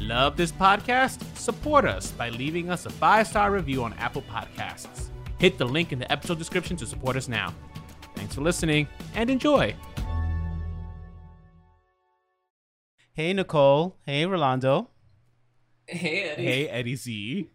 Love this podcast? Support us by leaving us a 5-star review on Apple Podcasts. Hit the link in the episode description to support us now. Thanks for listening and enjoy. Hey, Nicole. Hey, Rolando. Hey, Eddie. Hey, Eddie Z.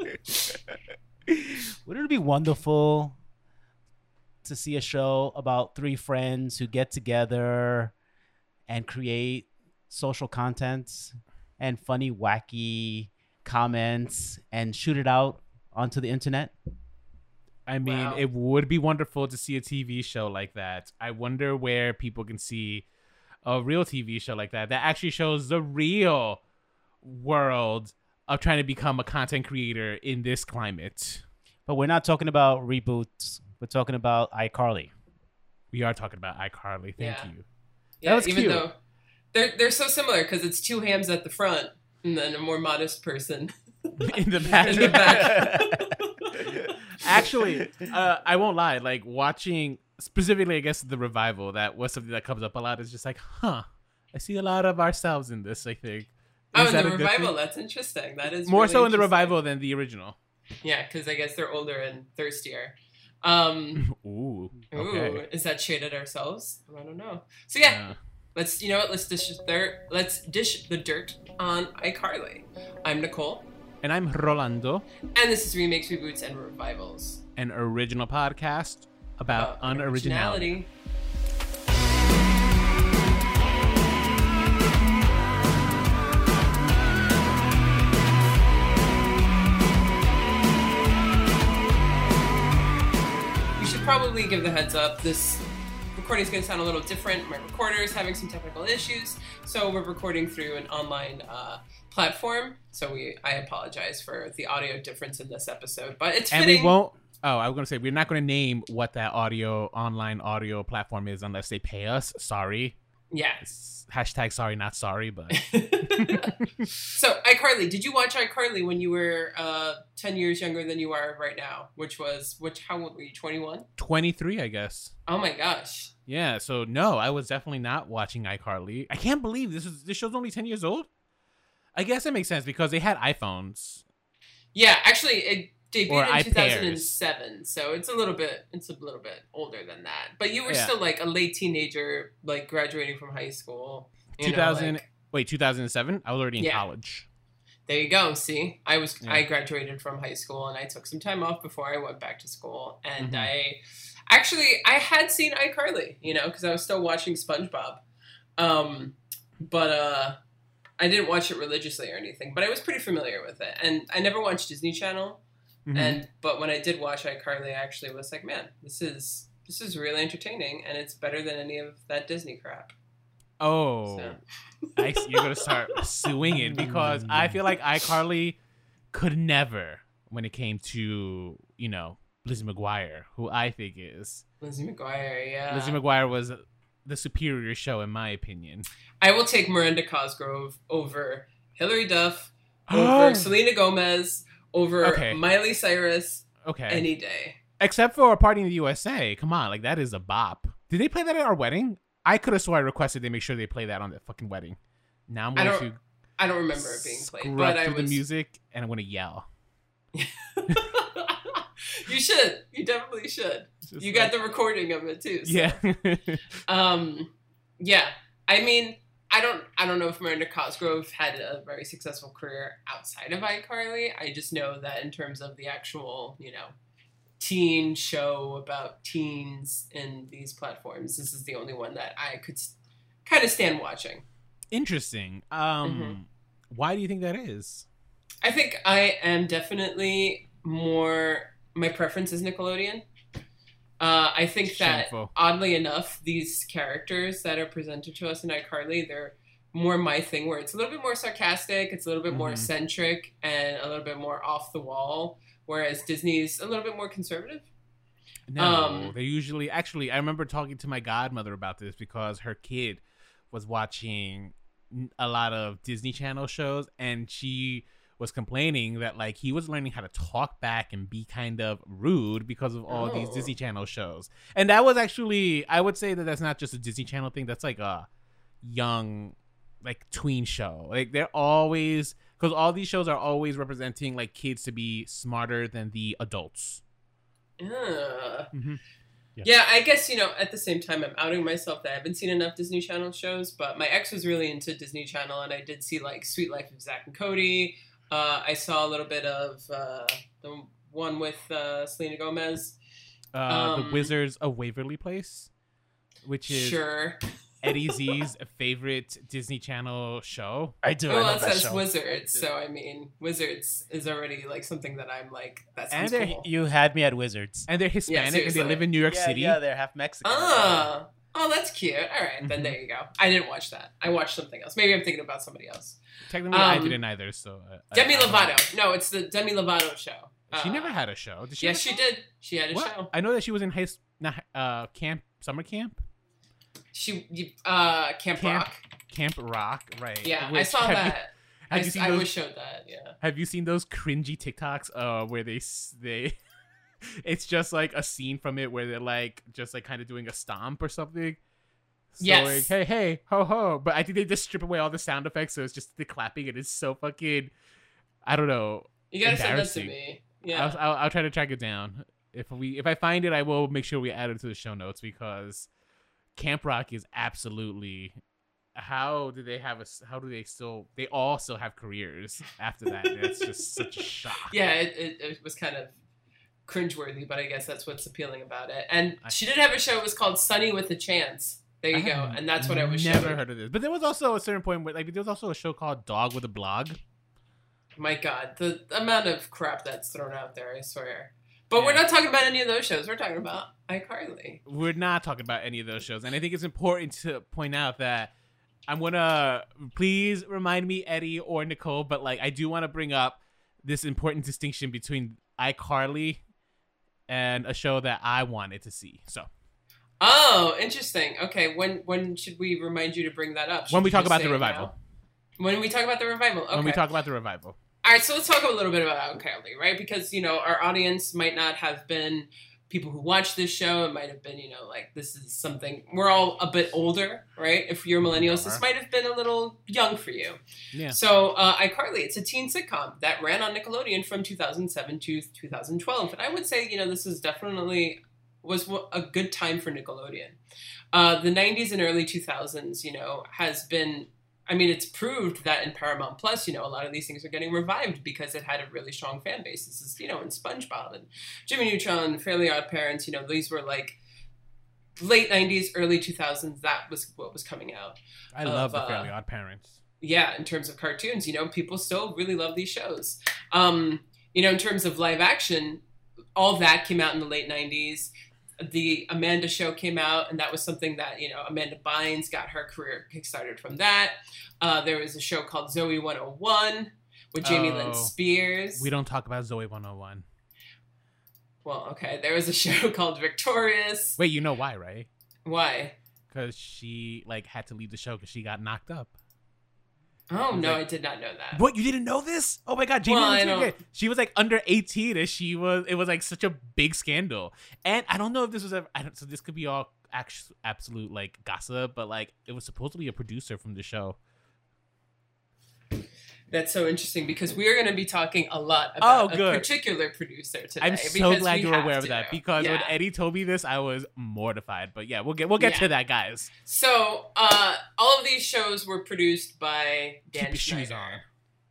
Wouldn't it be wonderful to see a show about three friends who get together and create social content and funny, wacky comments and shoot it out onto the internet? I mean, Wow. It would be wonderful to see a TV show like that. I wonder where people can see a real TV show like that actually shows the real world of trying to become a content creator in this climate. But we're not talking about reboots. We're talking about iCarly. We are talking about iCarly. Thank Yeah. you. Yeah, That was even cute. though they're so similar because it's two hams at the front and then a more modest person In the back. in the back. Actually, I won't lie. Like watching specifically, I guess the revival, that was something that comes up a lot. Is just like, I see a lot of ourselves in this. I think. Oh, Is in that the a good revival, thing? that's interesting. That is More really so in the interesting. revival than the original. Yeah, because I guess they're older and thirstier. Ooh. Ooh, Okay. is that shade at ourselves? I don't know. So yeah, let's dish the dirt on iCarly. I'm Nicole, And I'm Rolando, and this is Remakes, Reboots, and Revivals an original podcast about unoriginality. We should probably give the heads up. This recording is going to sound a little different. My recorder is having some technical issues, so we're recording through an online platform. So I apologize for the audio difference in this episode, but it's And fitting. we won't. Oh, I was gonna say we're not gonna name what that online audio platform is unless they pay us. Sorry. Yeah. It's hashtag sorry, not sorry, but So iCarly, did you watch iCarly when you were 10 years younger than you are right now? How old were you? 21? 23, I guess. Oh my gosh. Yeah. So no, I was definitely not watching iCarly. I can't believe this show's only 10 years old. I guess it makes sense because they had iPhones. Yeah, actually, it Or debuted in iPairs. 2007, so it's a little bit older than that. But you were Yeah. still like a late teenager, like graduating from high school. 2007. I was already in Yeah. college. There you go. See, I Yeah. graduated from high school and I took some time off before I went back to school. And Mhm. I had seen iCarly, because I was still watching SpongeBob. But I didn't watch it religiously or anything, but I was pretty familiar with it. And I never watched Disney Channel. Mhm. But when I did watch iCarly, I actually was like, man, this is really entertaining and it's better than any of that Disney crap. Oh, So. you're gonna start suing it because I feel like iCarly could never, when it came to Lizzie McGuire, who I think is Lizzie McGuire, yeah. Lizzie McGuire was the superior show in my opinion. I will take Miranda Cosgrove over Hilary Duff, over Selena Gomez, over Okay. Miley Cyrus Okay, any day. except for a Party in the USA. Come on, like that is a bop. Did they play that at our wedding? I could have swore I requested they make sure they play that on the fucking wedding. Now I'm going to I don't remember it being played, scrub but I through was. the music and I'm going to yell. You should. You definitely should. Just You got like- the recording of it too. So. Yeah. Yeah. I mean, I don't know if Miranda Cosgrove had a very successful career outside of iCarly. I just know that in terms of the actual, teen show about teens in these platforms, this is the only one that I could kind of stand watching. Interesting. Why do you think that is? I think I am definitely my preference is Nickelodeon. I think Shameful. that, oddly enough, these characters that are presented to us in iCarly, they're more my thing, where it's a little bit more sarcastic, it's a little bit more eccentric, and a little bit more off the wall, whereas Disney's a little bit more conservative. No, they usually... Actually, I remember talking to my godmother about this because her kid was watching a lot of Disney Channel shows, and she was complaining that like he was learning how to talk back and be kind of rude because of all these Disney Channel shows. And that was actually, I would say that that's not just a Disney Channel thing. That's like a young like tween show. Like they're always, because all these shows are always representing like kids to be smarter than the adults. Mm-hmm. Yeah. Yeah, I guess, at the same time, I'm outing myself that I haven't seen enough Disney Channel shows, but my ex was really into Disney Channel, and I did see, like, Sweet Life of Zack and Cody. I saw a little bit of the one with Selena Gomez. The Wizards of Waverly Place, which is Sure. Eddie Z's favorite Disney Channel show. I do. I Well, love that that says show. Wizards, so I mean, Wizards is already like something that I'm like, that And sounds they're- cool. You had me at Wizards. And they're Hispanic and they seriously. live in New York yeah, City. Yeah, they're half Mexican. Oh, that's cute. All right, then Mhm. there you go. I didn't watch that. I watched something else. Maybe I'm thinking about somebody else. Technically, I Um, didn't either. So Demi I don't know. Lovato. No, it's the Demi Lovato show. She never had a show. Did she? Yes, have she a show? did. She had a What? show. I know that she was in camp, summer camp, Camp Rock. Camp Rock, right? Yeah, I Which- saw have you- that. have you seen I those? was showed that. Yeah. Have you seen those cringy TikToks where they it's just like a scene from it where they're like just like kind of doing a stomp or something. So Yes. like, hey, ho ho. But I think they just strip away all the sound effects, so it's just the clapping and it's so fucking, I don't know. You gotta send that to Embarrassing. me. Yeah. I'll try to track it down. If I find it, I will make sure we add it to the show notes because Camp Rock is absolutely. How do they all still have careers after that? It's just such a shock. Yeah, it was kind of cringeworthy, but I guess that's what's appealing about it. And she did have a show. It was called Sunny with a Chance. There you go. have And that's what I was never showing. heard of this. But there was also a certain point where like there was also a show called Dog with a Blog. My God, the amount of crap that's thrown out there, I swear. But we're not talking about any of those shows. We're talking about iCarly. We're not talking about any of those shows, and I think it's important to point out that I'm gonna please remind me, Eddie or Nicole, but like I do want to bring up this important distinction between iCarly and a show that I wanted to see. So Oh, interesting. Okay, when should we remind you to bring that up? when we Should talk you about say the it revival, now? When we talk about the revival. Okay. when we talk about the revival, All right, so let's talk a little bit about iCarly, right? Because, our audience might not have been people who watch this show. It might have been, like this is something, we're all a bit older, right? If you're millennials, this might have been a little young for you. yeah. So iCarly, it's a teen sitcom that ran on Nickelodeon from 2007 to 2012. And I would say, this is definitely was a good time for Nickelodeon. The 90s and early 2000s, has been, it's proved that in Paramount Plus, a lot of these things are getting revived because it had a really strong fan base. This is, in SpongeBob and Jimmy Neutron, Fairly Odd Parents, these were like late 90s, early 2000s. That was what was coming out. I love the Fairly Odd Parents. Yeah, in terms of cartoons, people still really love these shows. In terms of live action, all that came out in the late 90s. The Amanda Show came out, and that was something that, Amanda Bynes got her career kickstarted from that. There was a show called Zoe 101 with Jamie Lynn Spears. We don't talk about Zoe 101. Well, okay. There was a show called Victorious. Wait, you know why, right? Why? Because she like had to leave the show because she got knocked up. Oh, no, like- I did not know that. What, you didn't know this? Oh my god, Jamie Well, Lynn I Spears, don't- yeah. She was like under 18 and it was like such a big scandal. And I don't know if this was ever, so this could be all absolute like gossip, but like it was supposedly a producer from the show. That's so interesting because we are going to be talking a lot about good. a particular producer today. I'm so because glad we you're have aware of to. that because when Yeah. Eddie told me this, I was mortified. But yeah, we'll get Yeah. to that, guys. So, all of these shows were produced by Dan Keep your shoes Schneider.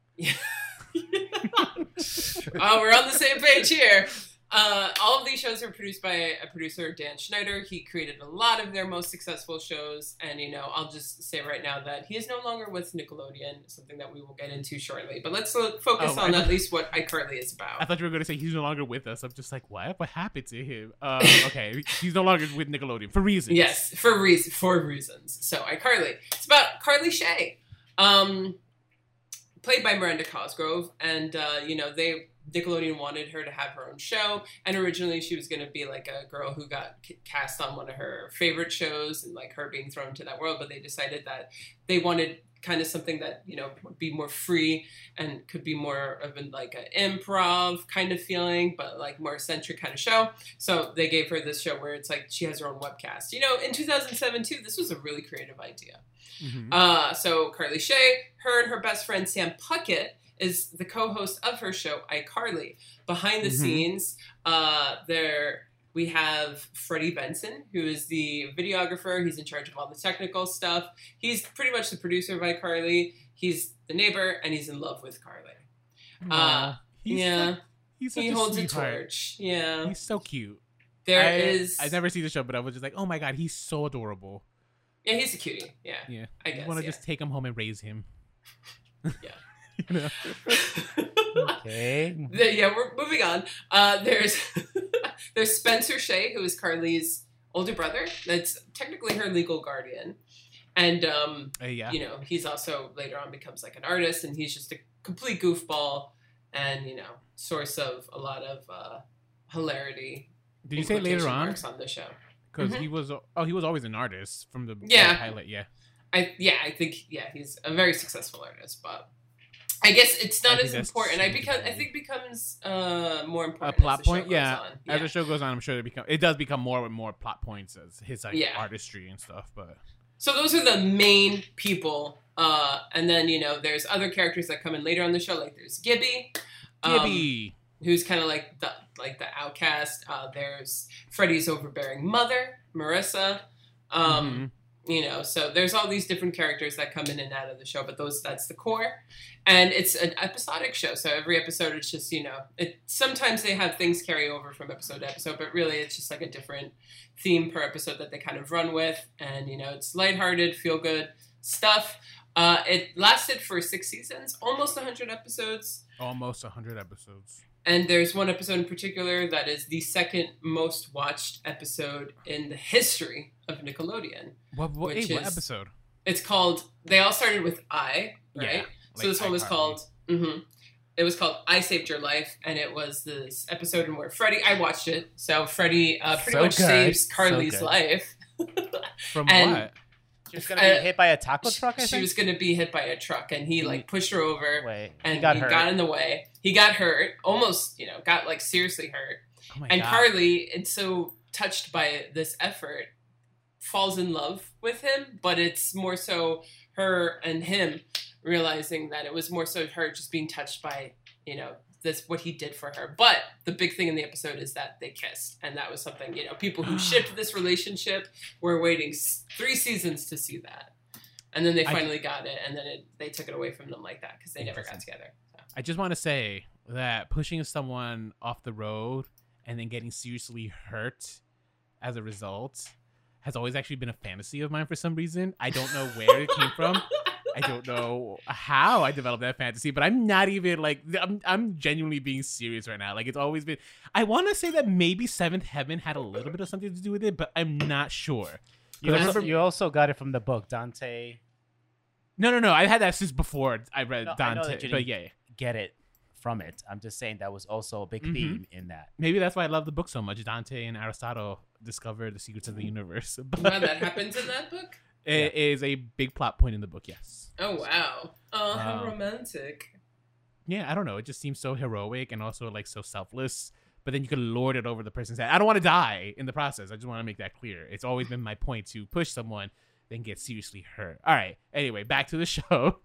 on. Oh, we're on the same page here. All of these shows were produced by a producer, Dan Schneider. He created a lot of their most successful shows. And, I'll just say right now that he is no longer with Nickelodeon, something that we will get into shortly. But let's focus Oh, on I- at least what iCarly is I about. thought you were going to say he's no longer with us. I'm just like, what? What happened to him? Okay, he's no longer with Nickelodeon for reasons. Yes, for reasons. So iCarly. It's about Carly Shay. Played by Miranda Cosgrove. And, Nickelodeon wanted her to have her own show, and originally she was going to be like a girl who got cast on one of her favorite shows and like her being thrown into that world, but they decided that they wanted kind of something that, you know, would be more free and could be more of an improv kind of feeling, but like more eccentric kind of show. So they gave her this show where it's like she has her own webcast. You know, in 2007 too, this was a really creative idea. So Carly Shay, her and her best friend Sam Puckett is the co-host of her show iCarly. Behind the scenes, we have Freddie Benson, who is the videographer. He's in charge of all the technical stuff. He's pretty much the producer of iCarly. He's the neighbor, and he's in love with Carly. He holds a torch. Yeah, he's so cute. I never see the show, but I was just like, oh my god, he's so adorable. Yeah, he's a cutie. Yeah. I guess. I want to just take him home and raise him. Yeah. You know? Okay. We're moving on. There's Spencer Shay, who is Carly's older brother. That's technically her legal guardian. And, you know, he's also later on becomes like an artist, and he's just a complete goofball and, you know, source of a lot of hilarity. Did you say later on? On the show. Because he was always an artist from the pilot. I think he's a very successful artist, but I guess it's not as important. I think becomes more important. A plot point, As the show goes on, I'm sure it does become more and more plot points as his artistry and stuff. But so those are the main people, and then you know there's other characters that come in later on the show. Like there's Gibby, who's kind of like the outcast. There's Freddie's overbearing mother, Marissa. You know, so there's all these different characters that come in and out of the show, but that's the core. And it's an episodic show, so every episode it's just, you know, sometimes they have things carry over from episode to episode, but really it's just like a different theme per episode that they kind of run with. And, you know, it's lighthearted, feel-good stuff. It lasted for 6 seasons, almost 100 episodes. Almost 100 episodes. And there's one episode in particular that is the second most watched episode in the history of Nickelodeon. What episode? It's called, they all started with I, right? Yeah, so this one was called, it was called I Saved Your Life. And it was this episode in where Freddie, I watched it. So Freddie pretty much saves Carly's life. From what? She was going to be hit by a taco truck, I think? She was going to be hit by a truck, and he, like, pushed her over. And he got in the way. He got hurt. Almost, you know, got, like, seriously hurt. Oh my God. Carly, it's so touched by this effort, falls in love with him, but it's more so her and him realizing that it was more so her just being touched by, you know, what he did for her. But the big thing in the episode is that they kissed, and that was something, you know, people who shipped this relationship were waiting 3 seasons to see that, and then they finally got it, and then they took it away from them like that because they never got together. So. I just want to say that pushing someone off the road and then getting seriously hurt as a result has always actually been a fantasy of mine for some reason. I don't know where it came from. I don't know how I developed that fantasy, but I'm not even like, I'm genuinely being serious right now. Like, it's always been, I want to say that maybe Seventh Heaven had a little bit of something to do with it, but I'm not sure. You also got it from the book, Dante. No. I had that since before I read Dante, but get it from it. I'm just saying that was also a big theme in that. Maybe that's why I love the book so much. Dante and Aristotle discovered the secrets of the universe. Wow, that happens in that book? It is a big plot point in the book, yes. Oh, wow. Oh, how romantic. Yeah, I don't know. It just seems so heroic and also like so selfless. But then you could lord it over the person's head. I don't want to die in the process. I just want to make that clear. It's always been my point to push someone, then get seriously hurt. All right. Anyway, back to the show.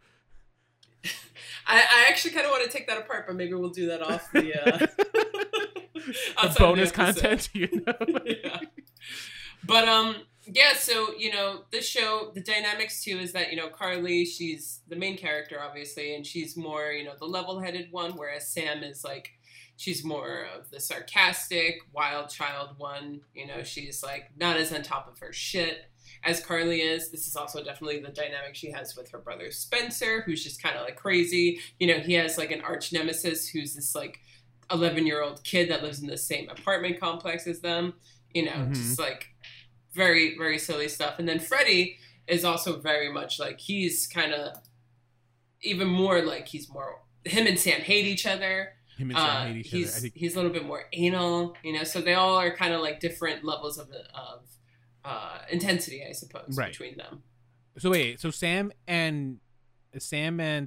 I actually kind of want to take that apart, but maybe we'll do that off the bonus content, you know? Yeah. But yeah, so you know, this show, the dynamics too is that, you know, Carly, she's the main character obviously, and she's more, you know, the level-headed one, whereas Sam is like, she's more of the sarcastic, wild child one. You know, she's like not as on top of her shit as Carly is. This is also definitely the dynamic she has with her brother Spencer, who's just kind of like crazy. You know, he has like an arch nemesis who's this like 11-year-old kid that lives in the same apartment complex as them. You know, just like very, very silly stuff. And then Freddie is also very much like, he's kind of even more like, him and Sam hate each other. He's a little bit more anal, you know, so they all are kind of like different levels of intensity, I suppose, between them. So wait, so Sam and Sam and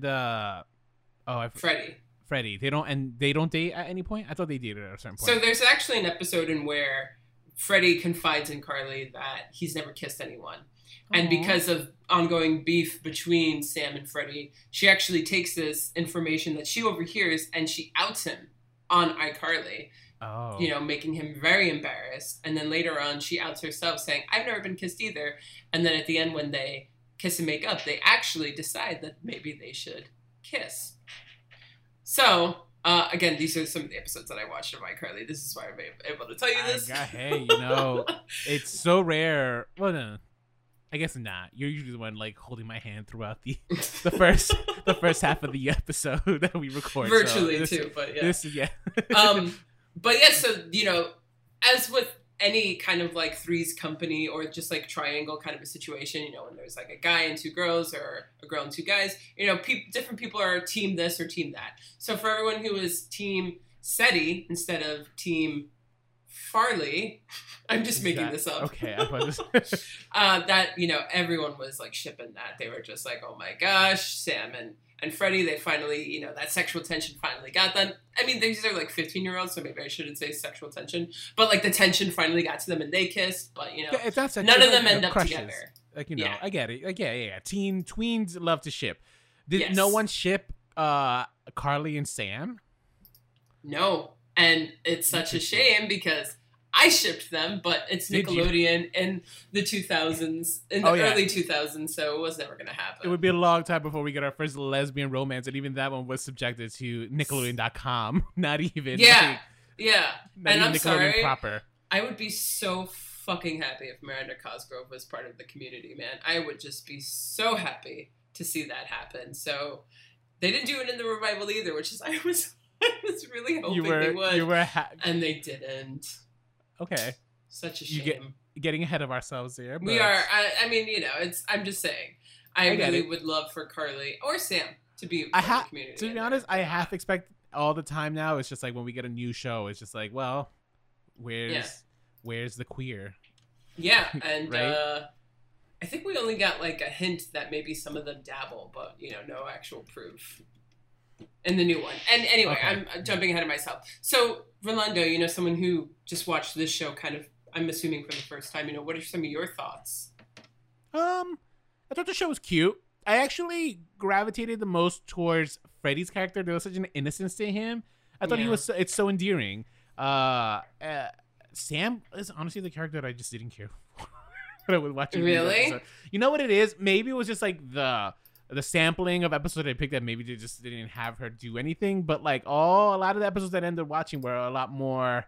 Freddie. Freddie. They don't date at any point. I thought they dated at a certain point. So there's actually an episode in where Freddie confides in Carly that he's never kissed anyone. And because of ongoing beef between Sam and Freddie, she actually takes this information that she overhears and she outs him on iCarly. Oh. You know, making him very embarrassed. And then later on, she outs herself saying, I've never been kissed either. And then at the end, when they kiss and make up, they actually decide that maybe they should kiss. So, again, these are some of the episodes that I watched of iCarly. This is why I'm able to tell you this. Hey, you know, it's so rare. Well, no. I guess not. You're usually the one like holding my hand throughout the first half of the episode that we record. Virtually too, but yeah. But yeah, so you know, as with any kind of like Three's Company or just like triangle kind of a situation, you know, when there's like a guy and two girls or a girl and two guys, you know, different people are team this or team that. So for everyone who is team Seti instead of team Farley, I'm just making this up. Okay. That, you know, everyone was like shipping that. They were just like, oh my gosh, Sam and Freddie, they finally, you know, that sexual tension finally got them. I mean, these are like 15-year-olds, so maybe I shouldn't say sexual tension. But like the tension finally got to them and they kissed. But, you know, it's not sexual, none of them end up together. Like, you know, I get it. Like, yeah. Tweens love to ship. Did no one ship Carly and Sam? No. And it's such a shame because I shipped them, but it's Nickelodeon in the 2000s, in the early 2000s, so it was never going to happen. It would be a long time before we get our first lesbian romance, and even that one was subjected to Nickelodeon.com. Not even. Yeah. Not and even I'm Nickelodeon sorry. proper. I would be so fucking happy if Miranda Cosgrove was part of the Community, man. I would just be so happy to see that happen. So they didn't do it in the revival either, which is I was really hoping they would. And they didn't. Okay. Such a shame. Getting ahead of ourselves here. We are. I mean, you know, I'm just saying. I really would love for Carly or Sam to be part of the Community. To be honest, I half expect all the time now. It's just like when we get a new show, it's just like, well, where's the queer? Yeah, and right? I think we only got like a hint that maybe some of them dabble, but you know, no actual proof in the new one. And anyway, I'm jumping ahead of myself. So Rolando, you know, someone who just watched this show kind of, I'm assuming for the first time, you know, what are some of your thoughts? I thought the show was cute. I actually gravitated the most towards Freddie's character. There was such an innocence to him. I thought it's so endearing. Sam is honestly the character that I just didn't care for when I was watching. Really? You know what it is? Maybe it was just like the sampling of episodes I picked that maybe they just didn't have her do anything. But like a lot of the episodes that I ended up watching were a lot more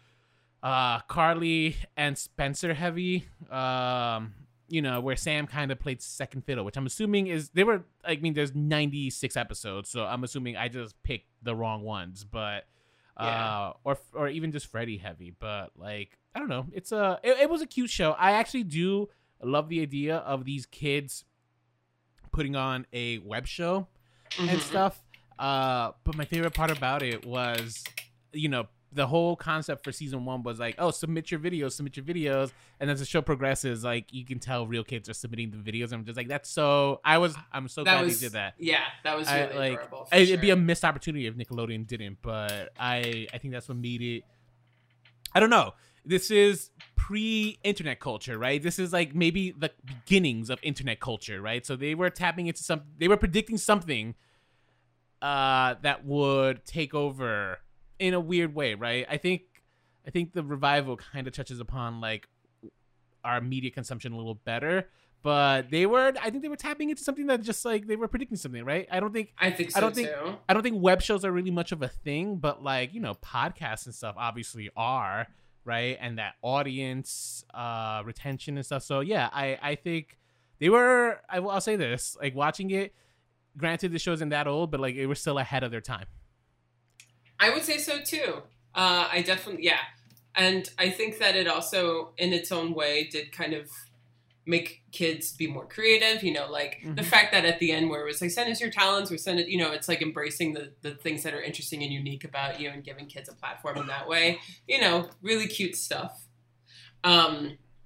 Carly and Spencer heavy. You know, where Sam kind of played second fiddle, which I'm assuming there's 96 episodes, so I'm assuming I just picked the wrong ones, but or even just Freddie heavy. But like, I don't know, it was a cute show. I actually do love the idea of these kids putting on a web show and stuff. But my favorite part about it was, you know, the whole concept for season 1 was like, oh, submit your videos. And as the show progresses, like you can tell real kids are submitting the videos. I'm just like, I'm so glad they did that. Yeah, that was really adorable. It'd be a missed opportunity if Nickelodeon didn't, but I think that's what made it. I don't know. This is pre-internet culture, right? This is like maybe the beginnings of internet culture, right? So they were tapping into they were predicting something that would take over in a weird way, right? I think the revival kind of touches upon like our media consumption a little better, but I think they were tapping into something that just like they were predicting something, right? I think web shows are really much of a thing, but like, you know, podcasts and stuff obviously are, right? And that audience retention and stuff. So yeah, I think they were. I'll say this: like watching it. Granted, the show isn't that old, but like it was still ahead of their time. I would say so too. I definitely, and I think that it also, in its own way, did kind of make kids be more creative. You know, like the fact that at the end where it was like, send us your talents, or send it, you know, it's like embracing the things that are interesting and unique about you and giving kids a platform in that way. You know, really cute stuff.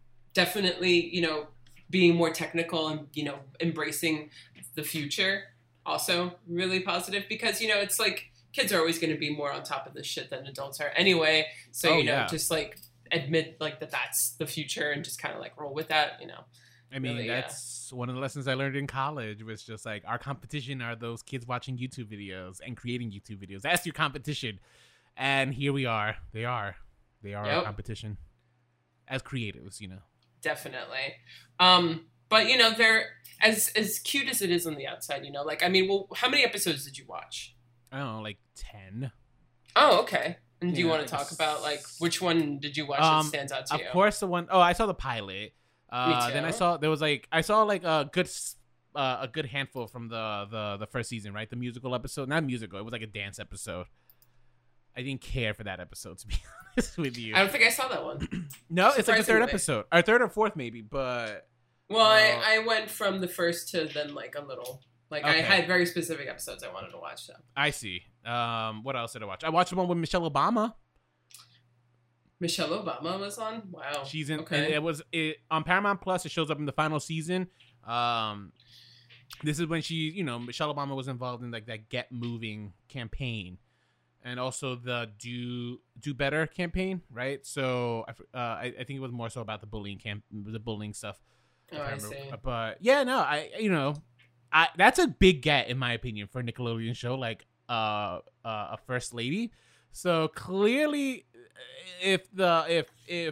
Definitely, you know, being more technical and, you know, embracing the future. also really positive because, you know, it's like kids are always going to be more on top of this shit than adults are anyway. So, you know, just like admit like that's the future and just kind of like roll with that, you know. I mean, really, that's one of the lessons I learned in college was just like our competition are those kids watching YouTube videos and creating YouTube videos. That's your competition. And here we are. They are our competition as creatives, you know. Definitely. But, you know, they're as cute as it is on the outside, you know, like, I mean, well, how many episodes did you watch? I don't know, like 10. Oh, okay. And do you want to talk about, like, which one did you watch that stands out to you? Of course, the one, I saw the pilot. Me too. Then I saw a good handful from the first season, right? The musical episode, not musical. It was like a dance episode. I didn't care for that episode, to be honest with you. I don't think I saw that one. No, it's like the third episode, or third or fourth maybe. But well, I went from the first to then like a little. Like I had very specific episodes I wanted to watch. So I see. What else did I watch? I watched the one with Michelle Obama. Michelle Obama was on? Wow. She's in. Okay. It was on Paramount Plus. It shows up in the final season. This is when Michelle Obama was involved in like that Get Moving campaign, and also the Do Better campaign, right? So I think it was more so about the bullying stuff. Oh, I see. But yeah, no, that's a big get in my opinion for a Nickelodeon show, like a first lady. So clearly, if the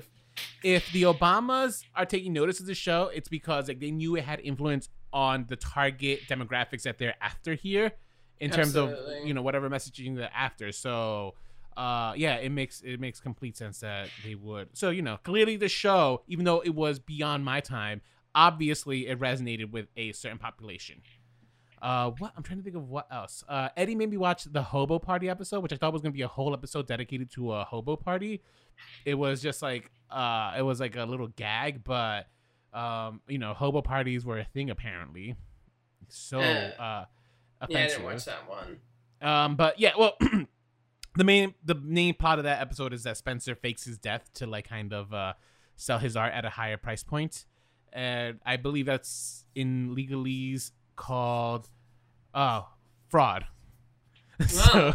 Obamas are taking notice of the show, it's because like they knew it had influence on the target demographics that they're after here, in terms of whatever messaging they're after. So it makes complete sense that they would. So clearly the show, even though it was beyond my time, obviously it resonated with a certain population. What I'm trying to think of what else. Eddie made me watch the Hobo Party episode, which I thought was gonna be a whole episode dedicated to a hobo party. It was just like it was like a little gag, but hobo parties were a thing apparently. So offensive. Yeah, I didn't watch that one. But yeah, well, the main plot of that episode is that Spencer fakes his death to like kind of sell his art at a higher price point, and I believe that's in legalese called fraud. So,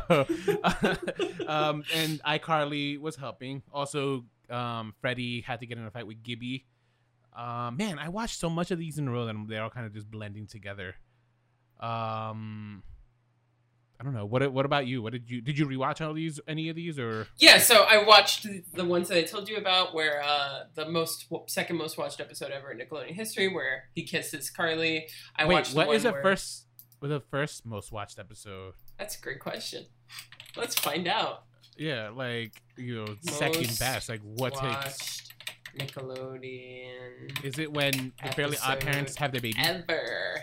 and iCarly was helping. Also, Freddie had to get in a fight with Gibby. Man, I watched so much of these in a row that they're all kind of just blending together. I don't know. What about you? Did you rewatch any of these or? Yeah, so I watched the ones that I told you about, where the second most watched episode ever in Nickelodeon history, where he kisses Carly. What is the first most watched episode? That's a great question. Let's find out. Yeah, like second best. Like what takes Nickelodeon? Is it when the Fairly Odd Parents have their baby? Ever.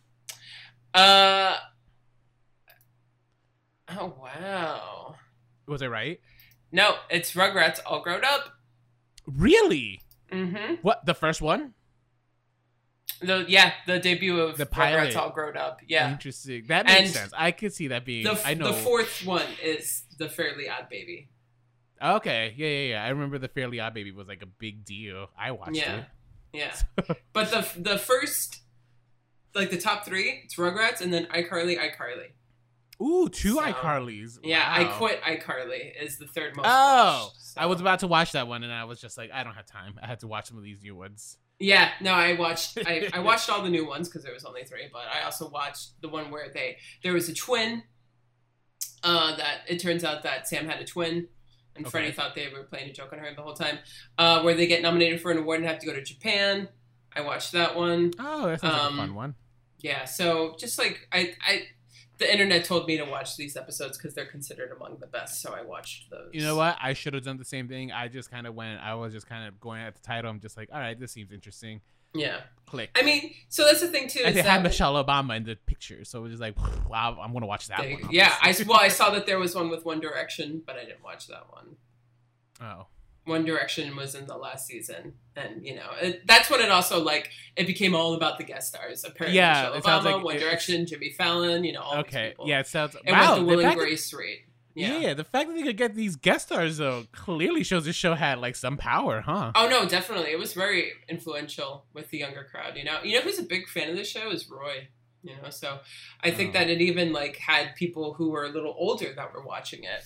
Oh, wow. Was I right? No, it's Rugrats All Grown Up. Really? Mm-hmm. What, the first one? The debut of the pilot. Rugrats All Grown Up. Yeah. Interesting. That makes sense. I could see that being... I know. The fourth one is The Fairly Odd Baby. Okay. Yeah. I remember The Fairly Odd Baby was like a big deal. I watched it. Yeah. But the first, like the top three, it's Rugrats and then iCarly. Ooh, two iCarlys. Yeah, wow. I Quit iCarly is the third most watched, so. I was about to watch that one, and I was just like, I don't have time. I had to watch some of these new ones. Yeah, no, I watched all the new ones because there was only 3, but I also watched the one where there was a twin. That it turns out that Sam had a twin, and Freddie thought they were playing a joke on her the whole time. Where they get nominated for an award and have to go to Japan. I watched that one. Oh, that sounds like a fun one. Yeah, so just like the internet told me to watch these episodes because they're considered among the best, so I watched those. You know what? I should have done the same thing. I just kind of I was just kind of going at the title. I'm just like, all right, this seems interesting. Yeah. Click. I mean, so that's the thing, too. And they had Michelle Obama in the picture, so it was just like, wow, I'm going to watch that one. Yeah, I saw that there was one with One Direction, but I didn't watch that one. Oh. One Direction was in the last season, and that's when it also it became all about the guest stars. Apparently, yeah, Michelle Obama, One Direction, Jimmy Fallon, all these people. Yeah, it sounds. And with the Will and Grace rate. Yeah, the fact that they could get these guest stars though clearly shows the show had some power, huh? Oh no, definitely, it was very influential with the younger crowd. You know who's a big fan of the show is Roy. You know, so I think that it even like had people who were a little older that were watching it.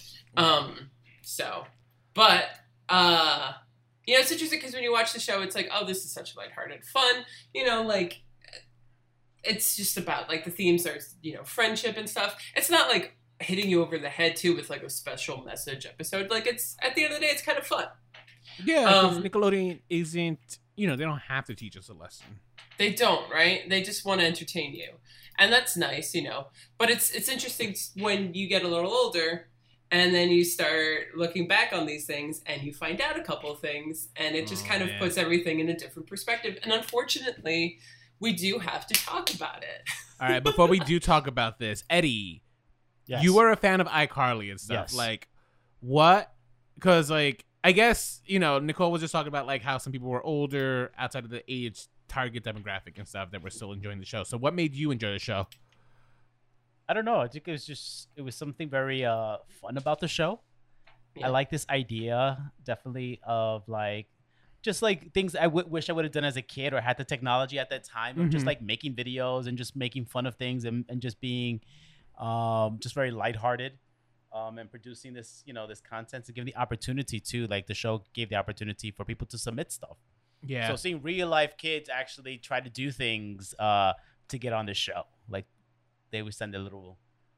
So, but you know, it's interesting because when you watch the show, it's like, oh, this is such lighthearted fun. You know, like it's just about like the themes are, you know, friendship and stuff. It's not like hitting you over the head too with like a special message episode. Like it's at the end of the day, it's kind of fun. Yeah, 'cause Nickelodeon isn't, you know, they don't have to teach us a lesson. They don't, right? They just want to entertain you. And that's nice, you know. But it's interesting when you get a little older and then you start looking back on these things and you find out a couple of things and it just kind of puts everything in a different perspective. And unfortunately, we do have to talk about it. All right, before we do talk about this, Eddie, Yes. you were a fan of iCarly and stuff. Yes. Like, what? Because, like, I guess, you know, Nicole was just talking about, like, how some people were older outside of the age target demographic and stuff that were still enjoying the show. So what made you enjoy the show? I don't know. I think it was something very fun about the show. Yeah. I like this idea, definitely, of like just like things I wish I would have done as a kid or had the technology at that time of just like making videos and just making fun of things and just being just very lighthearted and producing this, you know, this content to give the opportunity to, like, the show gave the opportunity for people to submit stuff. Yeah. So seeing real life kids actually try to do things to get on the show, like they would send their little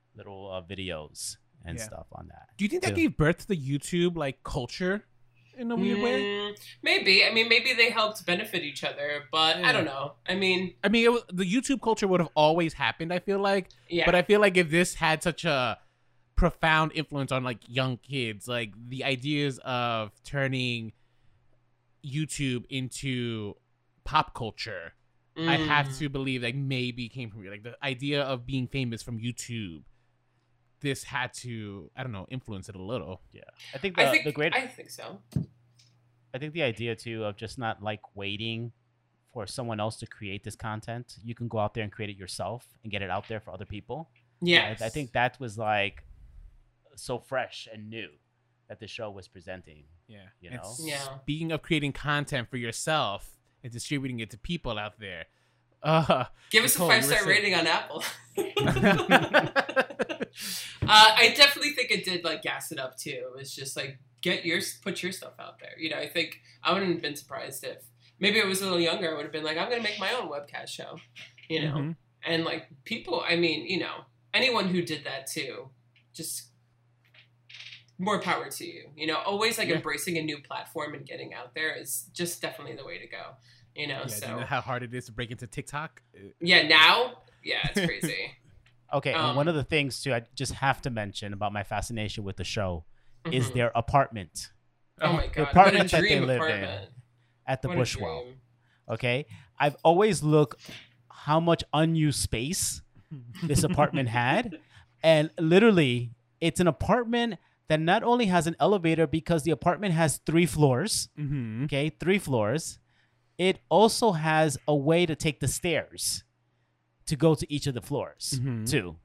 videos and stuff on that. Do you think that too. gave birth to the YouTube, like, culture in a weird way? Maybe. I mean, maybe they helped benefit each other, but I don't know. I mean, the YouTube culture would have always happened, I feel like. yeah. But I feel like if this had such a profound influence on, like, young kids, like, the ideas of turning YouTube into pop culture, I have to believe, like, maybe came from you. Like, the idea of being famous from YouTube, this had to, I don't know, influence it a little. Yeah, I think I think so. I think the idea too of just not like waiting for someone else to create this content. You can go out there and create it yourself and get it out there for other people. Yeah. I think that was like so fresh and new that the show was presenting. Yeah. You And know? Yeah. Speaking of creating content for yourself and distributing it to people out there, Give us Nicole, a you were 5-star saying- rating on Apple. I definitely think it did like gas it up too. It was just like put your stuff out there. You know, I think I wouldn't have been surprised if maybe I was a little younger. I would have been like, I'm going to make my own webcast show. You know, and like people. I mean, you know, anyone who did that too, just more power to you. You know, always like embracing a new platform and getting out there is just definitely the way to go. You know, Do you know how hard it is to break into TikTok? now, it's crazy. Okay, and one of the things too, I just have to mention about my fascination with the show is their apartment. Oh my The god, apartment what a that they dream lived apartment. in at the What a Bushwell. dream. Okay, I've always looked how much unused space this apartment had, and literally, it's an apartment that not only has an elevator because the apartment has 3 floors. Okay, 3 floors. It also has a way to take the stairs to go to each of the floors too.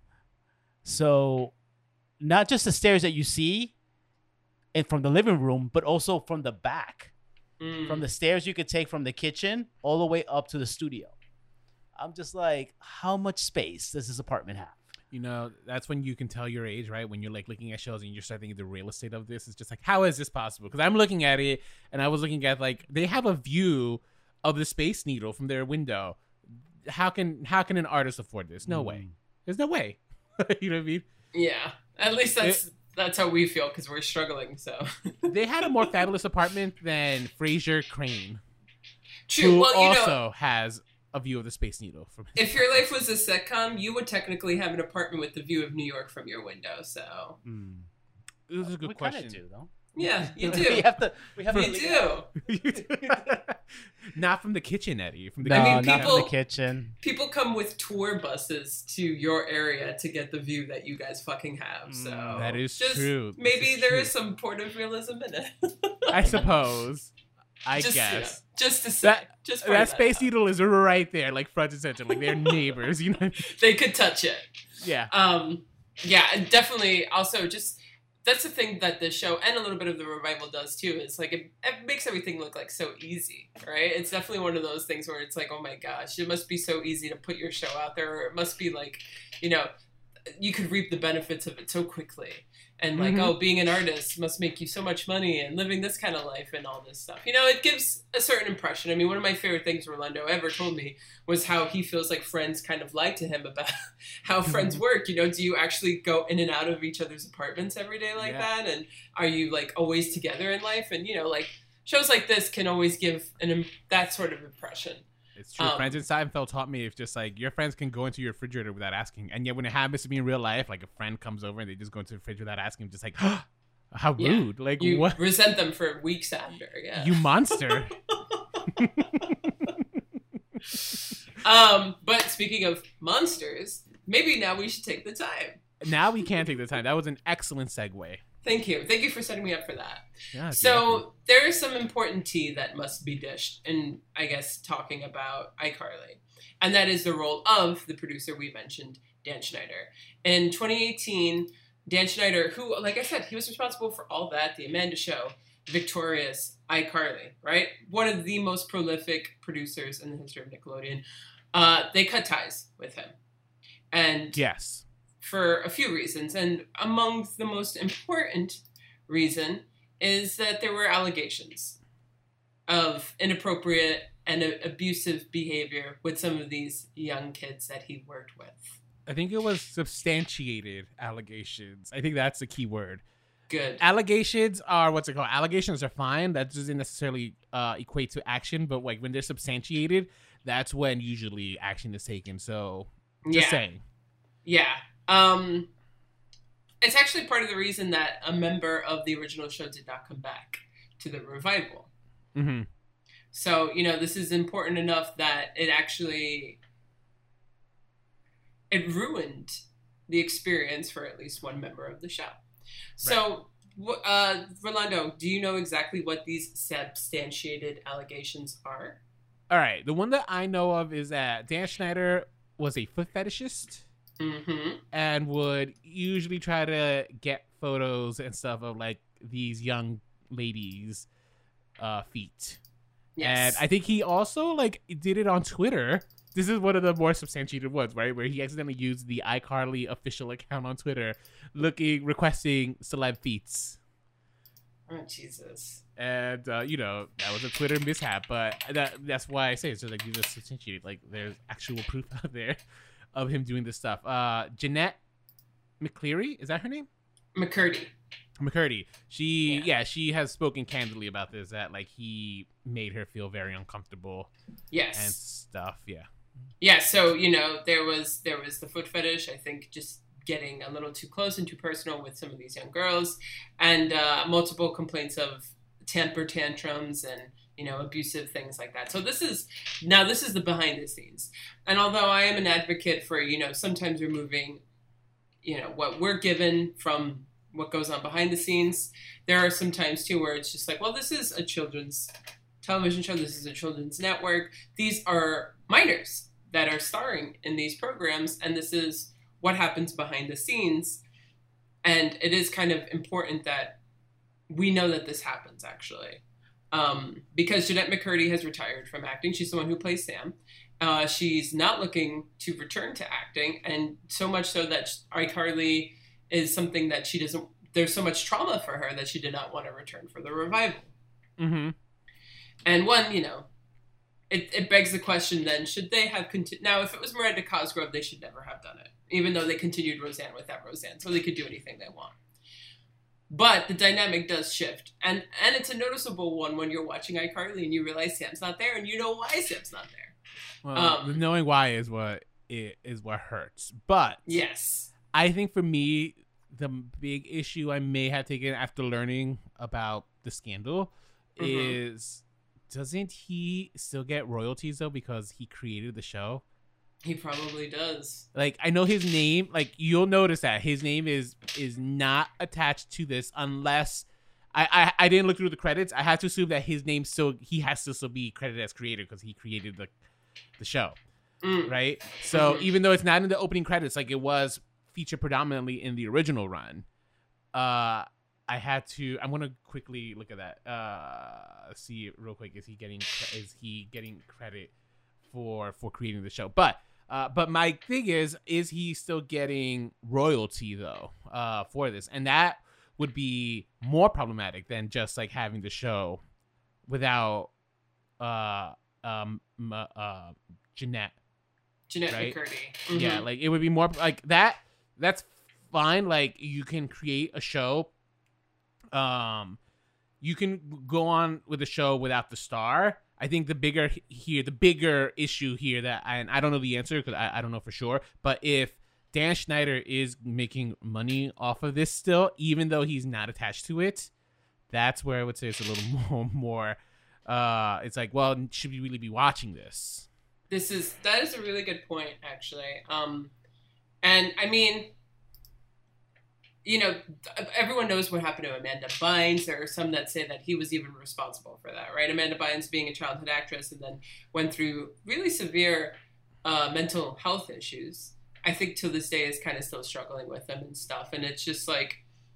So not just the stairs that you see and from the living room, but also from the back. From the stairs you could take from the kitchen all the way up to the studio. I'm just like, how much space does this apartment have? You know, that's when you can tell your age, right? When you're like looking at shows and you're starting the real estate of this. It's just like, how is this possible? Because I'm looking at it and I was looking at like, they have a view of the Space Needle from their window. How can an artist afford this? No way. There's no way. You know what I mean? Yeah, at least that's how we feel because we're struggling. So they had a more fabulous apartment than Fraser Crane, true. who Well, you also know, has a view of the Space Needle. From if your life was a sitcom, you would technically have an apartment with the view of New York from your window. So This is a good we question. kind of do, though. yeah, you do. we have to. You do. You do. Not from the kitchen, Eddie. From the No, I mean, not from people- the kitchen. People come with tour buses to your area to get the view that you guys fucking have. So That is just true. This Maybe is there true. is some portive realism in it. I suppose. I Just, guess. just to say, just point That Space out. Needle is right there, like front and center, like they're neighbors, you know? They could touch it. Yeah. Yeah, and definitely. Also, just that's the thing that the show and a little bit of the revival does too. Is like it makes everything look like so easy, right? It's definitely one of those things where it's like, oh my gosh, it must be so easy to put your show out there, or it must be like, you know, you could reap the benefits of it so quickly. And like, oh, being an artist must make you so much money, and living this kind of life and all this stuff. You know, it gives a certain impression. I mean, one of my favorite things Rolando ever told me was how he feels like friends kind of lied to him about how friends work. You know, do you actually go in and out of each other's apartments every day like that? And are you like always together in life? And, you know, like shows like this can always give that sort of impression. It's true. Friends in Seinfeld taught me, if just like your friends can go into your refrigerator without asking, and yet when it happens to me in real life, like a friend comes over and they just go into the fridge without asking, just like, oh, how rude! Like you what? Resent them for weeks after. Yeah, you monster. But speaking of monsters, maybe now we should take the time. Now we can take the time. That was an excellent segue. Thank you for setting me up for that. Yeah, so there is some important tea that must be dished in, I guess, talking about iCarly. And that is the role of the producer we mentioned, Dan Schneider. In 2018, Dan Schneider, who, like I said, he was responsible for All That, The Amanda Show, Victorious, iCarly, right? One of the most prolific producers in the history of Nickelodeon. They cut ties with him. And yes, for a few reasons, and among the most important reason is that there were allegations of inappropriate and abusive behavior with some of these young kids that he worked with. I think it was substantiated allegations. I think that's the key word. Good. Allegations are, what's it called? Allegations are fine. That doesn't necessarily equate to action, but like when they're substantiated, that's when usually action is taken. So just saying. Yeah. It's actually part of the reason that a member of the original show did not come back to the revival. Mm-hmm. So, you know, this is important enough that it ruined the experience for at least one member of the show. So, Rolando, do you know exactly what these substantiated allegations are? All right. The one that I know of is that Dan Schneider was a foot fetishist. Mm-hmm. And would usually try to get photos and stuff of like these young ladies' feet. Yes. And I think he also like did it on Twitter. This is one of the more substantiated ones, right? Where he accidentally used the iCarly official account on Twitter, requesting celeb feats. Oh, Jesus. And you know, that was a Twitter mishap, but that's why I say it's just like these are substantiated. Like there's actual proof out there of him doing this stuff. Jeanette McCleary, is that her name? McCurdy. She has spoken candidly about this, that like he made her feel very uncomfortable. Yes. And stuff. Yeah. Yeah. So, you know, there was the foot fetish. I think just getting a little too close and too personal with some of these young girls, and multiple complaints of temper tantrums and, you know, abusive things like that. So this is the behind the scenes. And although I am an advocate for, you know, sometimes removing, you know, what we're given from what goes on behind the scenes, there are some times too where it's just like, well, this is a children's television show. This is a children's network. These are minors that are starring in these programs, and this is what happens behind the scenes. And it is kind of important that we know that this happens, actually. Because Jeanette McCurdy has retired from acting. She's the one who plays Sam. She's not looking to return to acting, and so much so that iCarly is something that she doesn't, there's so much trauma for her that she did not want to return for the revival. Mm-hmm. And one, you know, it begs the question then, should they have continued? Now, if it was Miranda Cosgrove, they should never have done it, even though they continued Roseanne without Roseanne, so they could do anything they want. But the dynamic does shift. And it's a noticeable one when you're watching iCarly and you realize Sam's not there, and you know why Sam's not there. Well, knowing why is what hurts. But yes, I think for me, the big issue I may have taken after learning about the scandal is, doesn't he still get royalties though because he created the show? He probably does. Like, I know his name, like, you'll notice that his name is not attached to this unless I didn't look through the credits. I had to assume that his name he has to still be credited as creator because he created the show. Right? So even though it's not in the opening credits like it was featured predominantly in the original run, I had to. I'm gonna quickly look at that. See real quick. Is he getting credit for creating the show? But my thing is he still getting royalty though? For this, and that would be more problematic than just like having the show without Jeanette right? McCurdy. Yeah, like it would be more like that. That's fine. Like you can create a show. You can go on with the show without the star. I think the bigger issue here that and I don't know the answer because I don't know for sure. But if Dan Schneider is making money off of this still, even though he's not attached to it, that's where I would say it's a little more. It's like, well, should we really be watching this? That is a really good point, actually. And I mean, everyone knows what happened to Amanda Bynes. There are some that say that he was even responsible for that, right? Amanda Bynes being a childhood actress and then went through really severe mental health issues. I think to this day is kind of still struggling with them and stuff. And it's just like,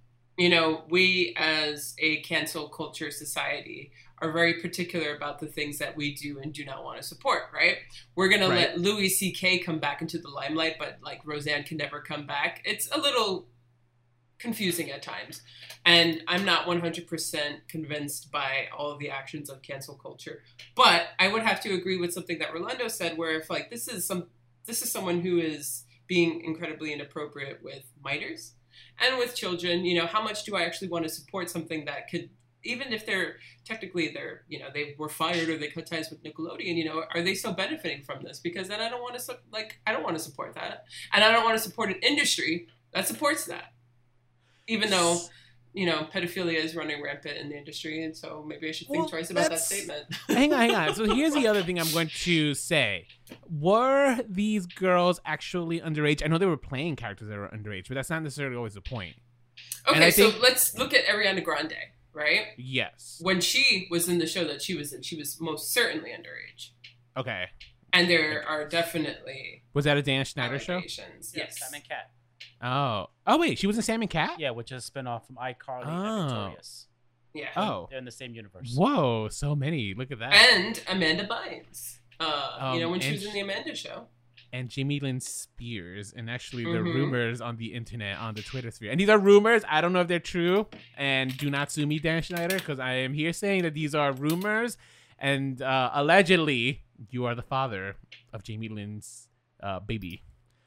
we as a cancel culture society are very particular about the things that we do and do not want to support, right? We're going to let Louis C.K. come back into the limelight, but like Roseanne can never come back. It's a little confusing at times. And I'm not 100% convinced by all of the actions of cancel culture. But I would have to agree with something that Rolando said, where if like this is someone who is being incredibly inappropriate with minors and with children, how much do I actually want to support something that could, even if they're they were fired or they cut ties with Nickelodeon, are they still benefiting from this? Because then I don't want to support that. And I don't want to support an industry that supports that. Even though, pedophilia is running rampant in the industry, and so maybe I should think twice about that statement. Hang on. So here's the other thing I'm going to say. Were these girls actually underage? I know they were playing characters that were underage, but that's not necessarily always the point. Okay, so let's look at Ariana Grande, right? Yes. When she was in the show that she was in, she was most certainly underage. Okay. And there are definitely... Was that a Dan Schneider show? Yes. Sam and Cat. Oh, wait, she was in Sam and Cat? Yeah, which is a spinoff from iCarly and Victorious. Yeah. Oh. They're in the same universe. Whoa, so many. Look at that. And Amanda Bynes. When she was in the Amanda Show. And Jamie Lynn Spears. And actually the rumors on the internet, on the Twitter sphere. And these are rumors. I don't know if they're true. And do not sue me, Dan Schneider, because I am here saying that these are rumors. And allegedly, you are the father of Jamie Lynn's baby.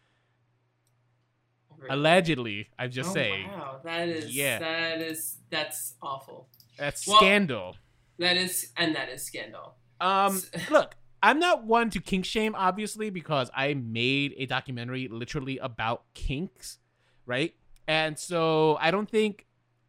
Really? Allegedly, I'm just saying. Wow, that's awful. That's scandal. That is scandal. Look, I'm not one to kink shame, obviously, because I made a documentary literally about kinks, right? And so I don't think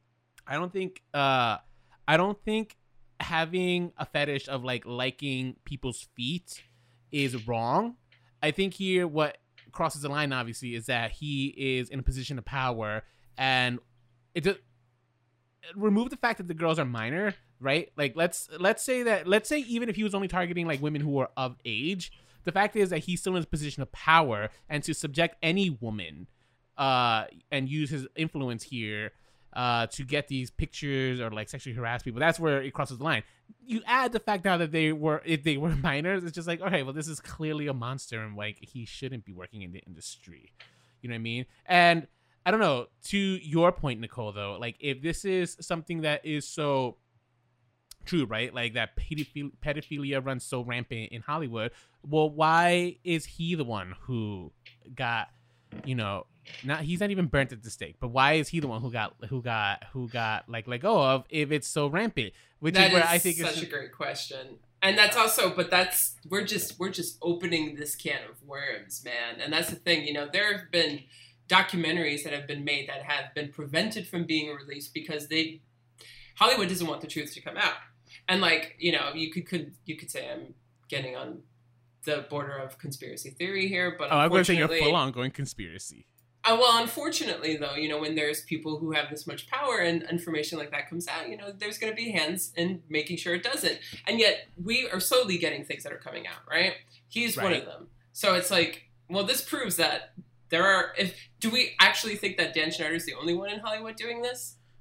having a fetish of like liking people's feet is wrong. I think here what crosses the line, obviously, is that he is in a position of power, and it just remove the fact that the girls are minor, right? Like let's say even if he was only targeting like women who are of age, the fact is that he's still in a position of power, and to subject any woman and use his influence here to get these pictures or like sexually harass people, that's where it crosses the line. You add the fact now that if they were minors, it's just like, okay, well, this is clearly a monster, and like he shouldn't be working in the industry. You know what I mean? And I don't know, to your point, Nicole, though, like if this is something that is so true, right? Like that pedophilia runs so rampant in Hollywood. Well, why is he the one who got, he's not even burnt at the stake, but why is he the one who got like let go of if it's so rampant? Which that is where is I think such a great question. And that's also, we're just opening this can of worms, man. And that's the thing, there have been documentaries that have been made that have been prevented from being released because Hollywood doesn't want the truth to come out. And like, you could say I'm getting on the border of conspiracy theory here, but I'm going to say you're full on going conspiracy. Well, unfortunately, though, when there's people who have this much power and information like that comes out, there's going to be hands in making sure it doesn't. And yet we are slowly getting things that are coming out, right? He's one of them. So it's like, well, this proves that do we actually think that Dan Schneider is the only one in Hollywood doing this?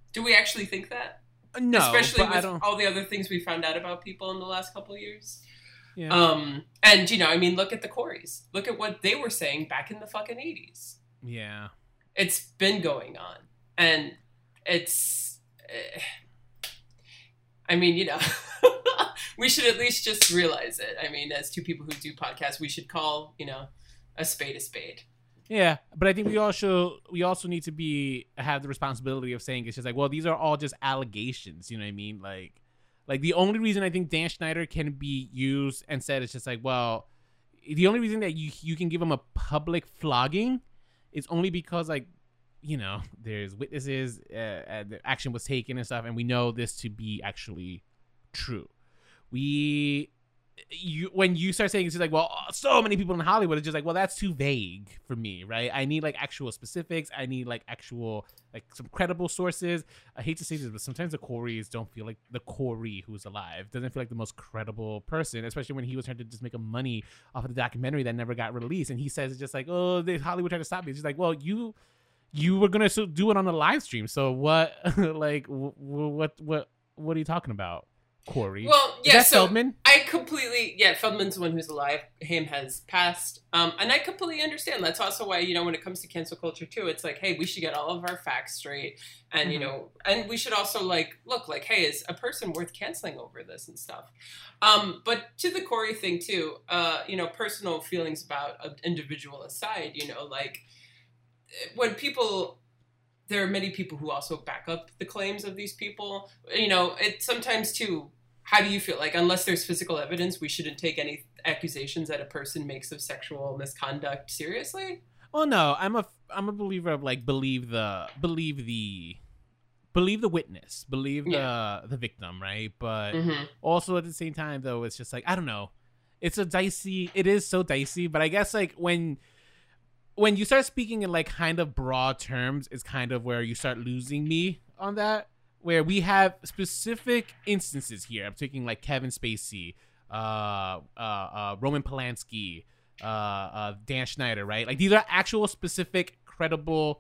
Do we actually think that? No, especially but with I don't. all the other things we found out about people in the last couple of years. Yeah. And you know, I mean, look at the Coreys. Look at what they were saying back in the fucking 80s. Yeah. It's been going on, and it's. I mean, you know, we should at least just realize it. I mean, as two people who do podcasts, we should call, you know, a spade a spade. Yeah, but I think we also need to have the responsibility of saying it's just like, well, these are all just allegations. You know what I mean? Like the only reason I think Dan Schneider can be used and said it's just like, well, the only reason that you can give him a public flogging is only because, like, you know, there's witnesses, the action was taken and stuff, and we know this to be actually true. When you start saying it's just like, well, so many people in Hollywood, it's just like, well, that's too vague for me, right? I need like actual specifics. I need like actual, like some credible sources. I hate to say this, but sometimes the Coreys don't feel like the Corey who's alive doesn't feel like the most credible person, especially when he was trying to just make a money off of the documentary that never got released. And he says it's just like, oh, Hollywood tried to stop me. It's just like, well, you were gonna do it on a live stream, so what? Like, what are you talking about, Corey? Well, yeah, Is that so Feldman? Feldman's the one who's alive. Haim has passed. And I completely understand. That's also why, you know, when it comes to cancel culture too, it's like, hey, we should get all of our facts straight. And, you know, and we should also like, look like, hey, is a person worth canceling over this and stuff? But to the Corey thing too, you know, personal feelings about an individual aside, you know, like when there are many people who also back up the claims of these people, you know, it sometimes too, how do you feel? Like, unless there's physical evidence, we shouldn't take any accusations that a person makes of sexual misconduct seriously? Oh no, I'm a believer of like believe the witness, believe the victim, right? But also at the same time though, it's just like, I don't know. It is so dicey, but I guess like when you start speaking in like kind of broad terms is kind of where you start losing me on that. Where we have specific instances here. I'm taking like Kevin Spacey, Roman Polanski, Dan Schneider, right? Like these are actual specific, credible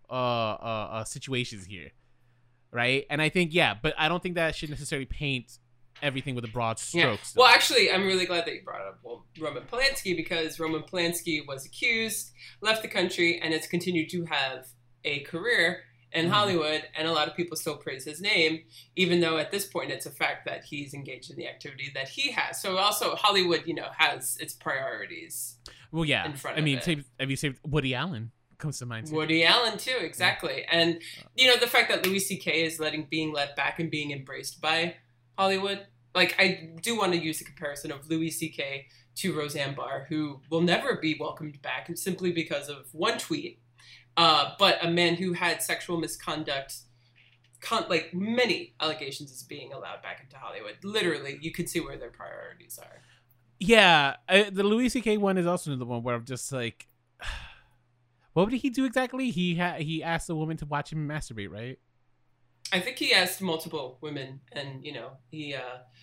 situations here, right? And I think, yeah, but I don't think that should necessarily paint everything with a broad strokes. Yeah. Well, actually, I'm really glad that you brought up Roman Polanski, because Roman Polanski was accused, left the country, and has continued to have a career in Hollywood, and a lot of people still praise his name, even though at this point it's a fact that he's engaged in the activity that he has. So also Hollywood, you know, has its priorities. Well, yeah. In front I mean, of it. have you saved Woody Allen? Comes to mind too. Woody Allen too, exactly. Yeah. And you know, the fact that Louis C.K. is being let back and being embraced by Hollywood. Like, I do want to use the comparison of Louis C.K. to Roseanne Barr, who will never be welcomed back simply because of one tweet. But a man who had sexual misconduct, like many allegations, is being allowed back into Hollywood. Literally, you could see where their priorities are. Yeah, the Louis C.K. one is also the one where I'm just like, what did he do exactly? He asked a woman to watch him masturbate, right? I think he asked multiple women, and you know, he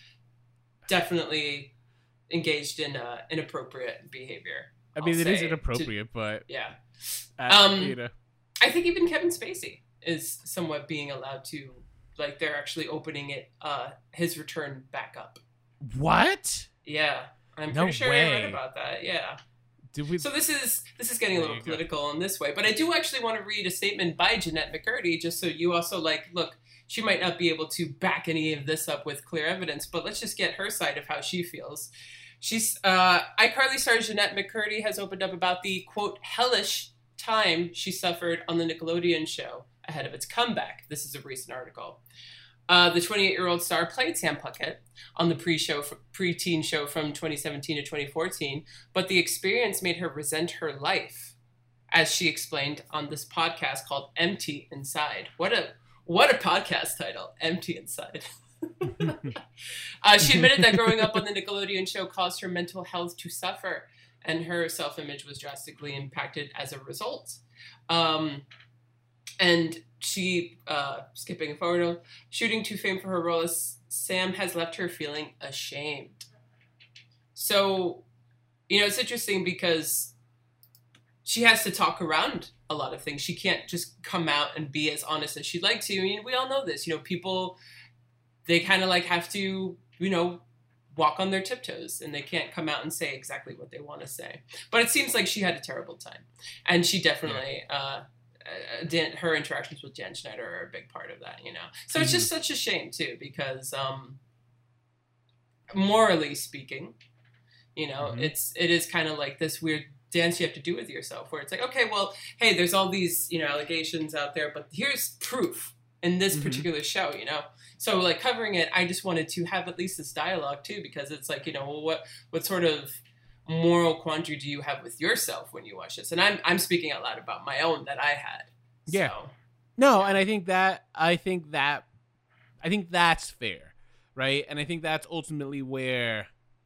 definitely engaged in inappropriate behavior. I mean, it is inappropriate, but yeah. You know. I think even Kevin Spacey is somewhat being allowed to, like, they're actually opening his return back up. What? Yeah, I'm No pretty sure way. I read about that. Yeah. Did we? So this is getting a little political in this way, but I do actually want to read a statement by Jeanette McCurdy, just so you also look. She might not be able to back any of this up with clear evidence, but let's just get her side of how she feels. She's iCarly star Jeanette McCurdy has opened up about the, quote, hellish time she suffered on the Nickelodeon show ahead of its comeback. This is a recent article. The 28-year-old star played Sam Puckett on the pre-teen show from 2017 to 2014, but the experience made her resent her life, as she explained on this podcast called Empty Inside. What a podcast title, Empty Inside. She admitted that growing up on the Nickelodeon show caused her mental health to suffer, and her self-image was drastically impacted as a result. And she, skipping forward, shooting to fame for her role as Sam has left her feeling ashamed. So, you know, it's interesting because she has to talk around a lot of things. She can't just come out and be as honest as she'd like to. I mean, we all know this. You know, people, they kind of like have to, you know, walk on their tiptoes, and they can't come out and say exactly what they want to say. But it seems like she had a terrible time, and she definitely her interactions with Dan Schneider are a big part of that, you know. So it's just such a shame too, because morally speaking, you know, it is kind of like this weird dance you have to do with yourself, where it's like, okay, well, hey, there's all these, you know, allegations out there, but here's proof in this particular show, you know. So like covering it, I just wanted to have at least this dialogue too, because it's like, you know, well, what sort of moral quandary do you have with yourself when you watch this? And I'm speaking out loud about my own that I had. Yeah. So, no, and I think that's fair, right? And I think that's ultimately where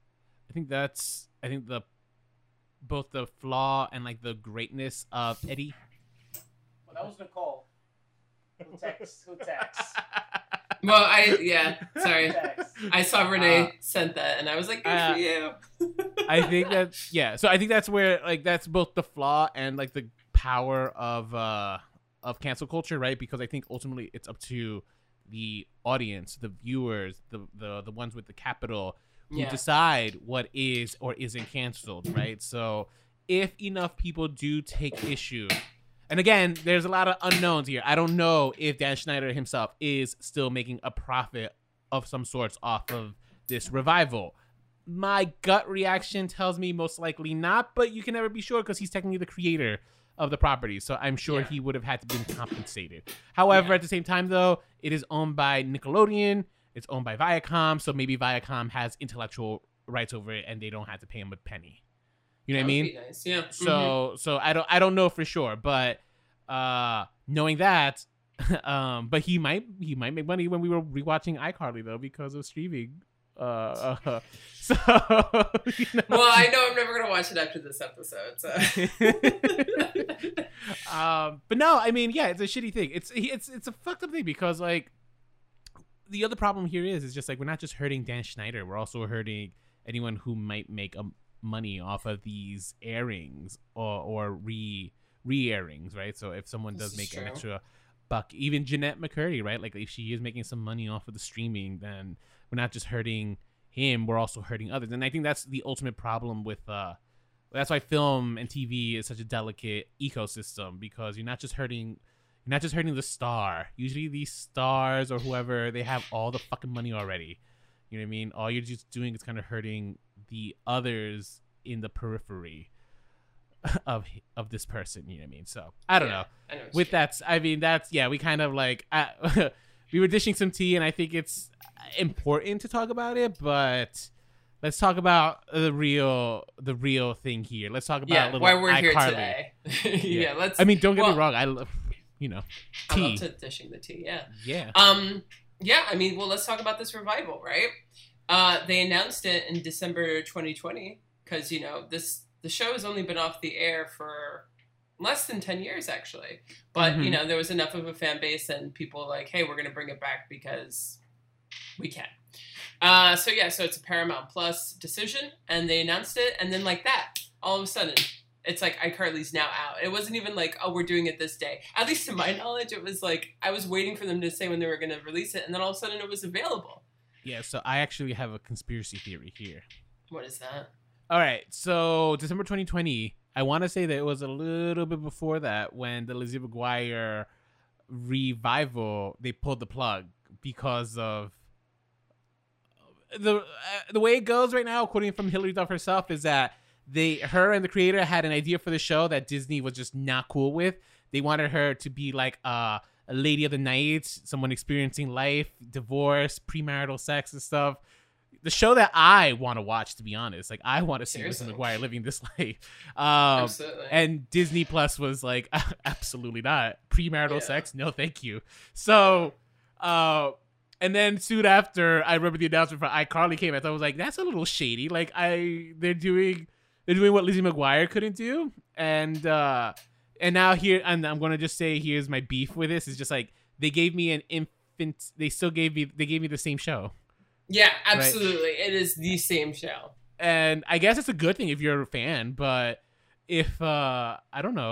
I think both the flaw and like the greatness of Eddie. Well, that was Nicole. Who texts? Well, sorry. I saw Renee sent that, and I was like, good for you. I think that, so I think that's where, like, that's both the flaw and like the power of cancel culture, right? Because I think ultimately it's up to the audience, the viewers, the ones with the capital, who decide what is or isn't canceled, right? So if enough people do take issue, and again, there's a lot of unknowns here. I don't know if Dan Schneider himself is still making a profit of some sorts off of this revival. My gut reaction tells me most likely not, but you can never be sure because he's technically the creator of the property. So I'm sure he would have had to been compensated. However, at the same time, though, it is owned by Nickelodeon. It's owned by Viacom. So maybe Viacom has intellectual rights over it and they don't have to pay him a penny. You know what I mean? Be nice. Yeah. So I don't know for sure, but knowing that, but he might make money when we were rewatching iCarly though because of streaming. So you know. Well, I know I'm never gonna watch it after this episode. So. But no, I mean, yeah, it's a shitty thing. It's a fucked up thing because like the other problem here is just like we're not just hurting Dan Schneider, we're also hurting anyone who might make money off of these airings or re-airings, right? So if someone does make an extra buck, even Jeanette McCurdy, right? Like if she is making some money off of the streaming, then we're not just hurting him, we're also hurting others. And I think that's the ultimate problem with that's why film and TV is such a delicate ecosystem, because you're not just hurting the star. Usually these stars or whoever, they have all the fucking money already. You know what I mean? All you're just doing is kind of hurting the others in the periphery of this person. You know what I mean? So I don't know. With that, I mean, that's, we kind of like we were dishing some tea, and I think it's important to talk about it, but let's talk about the real thing here. Let's talk about why we're here iCarly. Today. Let's. I mean, don't get me wrong. I love, tea. I love dishing the tea. Yeah. I mean, well, let's talk about this revival, right? They announced it in December 2020 because the show has only been off the air for less than 10 years, actually. But there was enough of a fan base, and people were like, hey, we're gonna bring it back because we can. So it's a Paramount Plus decision, and they announced it, and then like that, all of a sudden, it's like iCarly's now out. It wasn't even like, oh, we're doing it this day. At least to my knowledge, it was like I was waiting for them to say when they were going to release it, and then all of a sudden it was available. Yeah, so I actually have a conspiracy theory here. What is that? All right, so December 2020, I want to say that it was a little bit before that when the Lizzie McGuire revival, they pulled the plug because of the way it goes right now, quoting from Hilary Duff herself, is that her and the creator had an idea for the show that Disney was just not cool with. They wanted her to be like a lady of the night, someone experiencing life, divorce, premarital sex and stuff. The show that I want to watch, to be honest. Like, I want to see Lizzie McGuire living this life. Absolutely. And Disney Plus was like, absolutely not. Premarital sex? No, thank you. So, and then soon after, I remember the announcement for iCarly came out. I was like, that's a little shady. Like, they're doing what Lizzie McGuire couldn't do. And now here, and I'm going to just say, here's my beef with this. Is just like, they gave me they gave me the same show. Yeah, absolutely. Right? It is the same show. And I guess it's a good thing if you're a fan, but if, I don't know,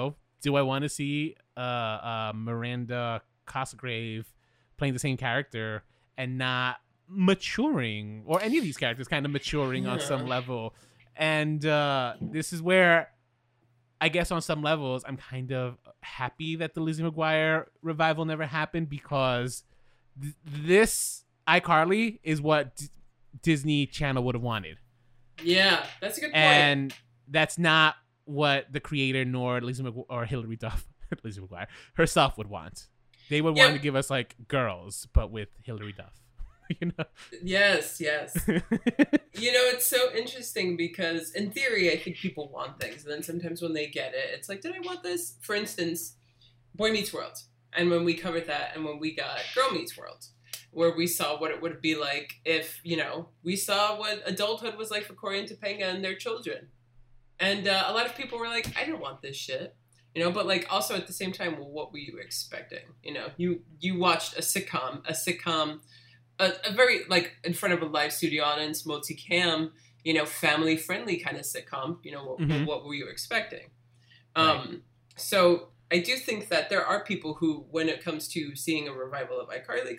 do I want to see Miranda Cosgrave playing the same character and not maturing, or any of these characters kind of maturing on some level? And this is where I guess on some levels I'm kind of happy that the Lizzie McGuire revival never happened, because this iCarly is what Disney Channel would have wanted. Yeah, that's a good point. And that's not what the creator nor Lizzie McGuire or Hilary Duff, Lizzie McGuire herself would want. They would want to give us like Girls, but with Hilary Duff. You know? Yes. It's so interesting because in theory, I think people want things. And then sometimes when they get it, it's like, did I want this? For instance, Boy Meets World. And when we covered that, and when we got Girl Meets World, where we saw what it would be like if, we saw what adulthood was like for Corey and Topanga and their children. And a lot of people were like, I didn't want this shit. But like also at the same time, well, what were you expecting? You watched a sitcom, a very like in front of a live studio audience, multicam, family friendly kind of sitcom. What were you expecting? Right. So I do think that there are people who, when it comes to seeing a revival of iCarly,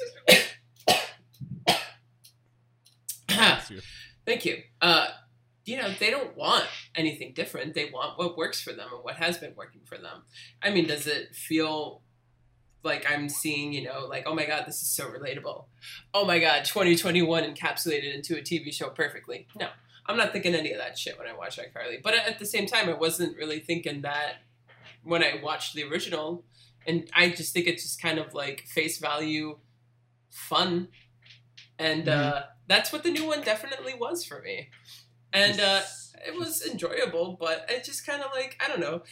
thank you. They don't want anything different. They want what works for them and what has been working for them. I mean, does it feel like I'm seeing, like, oh my God, this is so relatable. Oh my God, 2021 encapsulated into a TV show perfectly. No, I'm not thinking any of that shit when I watch iCarly. But at the same time, I wasn't really thinking that when I watched the original. And I just think it's just kind of like face value fun. And that's what the new one definitely was for me. And it was enjoyable, but it just kind of like, I don't know.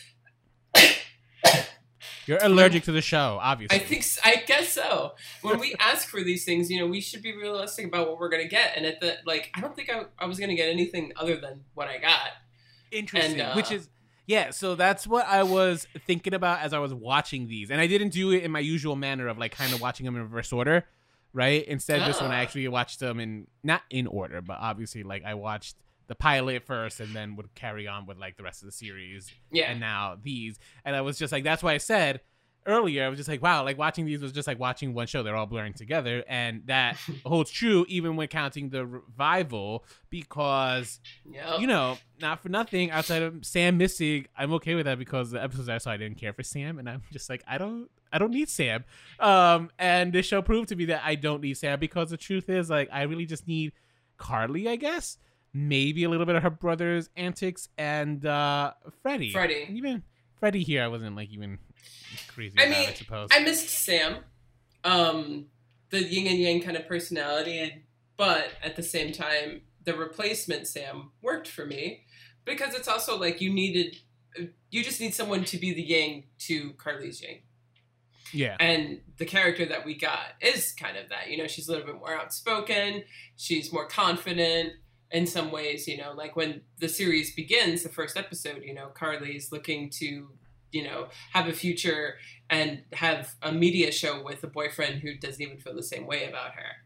You're allergic to the show, obviously. I guess so. When we ask for these things, we should be realistic about what we're going to get. And I don't think I was going to get anything other than what I got. Interesting. Which is, so that's what I was thinking about as I was watching these. And I didn't do it in my usual manner of like kind of watching them in reverse order, right? Instead, this one I actually watched them not in order, but obviously like I watched the pilot first and then would carry on with like the rest of the series. Yeah. And now these. And I was just like, that's why I said earlier, I was just like, wow, like watching these was just like watching one show. They're all blurring together. And that holds true even when counting the revival, because, not for nothing, outside of Sam missing, I'm okay with that because the episodes I saw, I didn't care for Sam. And I'm just like, I don't need Sam. And this show proved to me that I don't need Sam, because the truth is like, I really just need Carly, I guess. Maybe a little bit of her brother's antics and Freddie. And even Freddie here, I wasn't like even crazy about, I suppose. I missed Sam. The yin and yang kind of personality, but at the same time, the replacement Sam worked for me, because it's also like you just need someone to be the yang to Carly's yang. Yeah. And the character that we got is kind of that. She's a little bit more outspoken. She's more confident. In some ways, like when the series begins, the first episode, Carly's looking to, have a future and have a media show with a boyfriend who doesn't even feel the same way about her.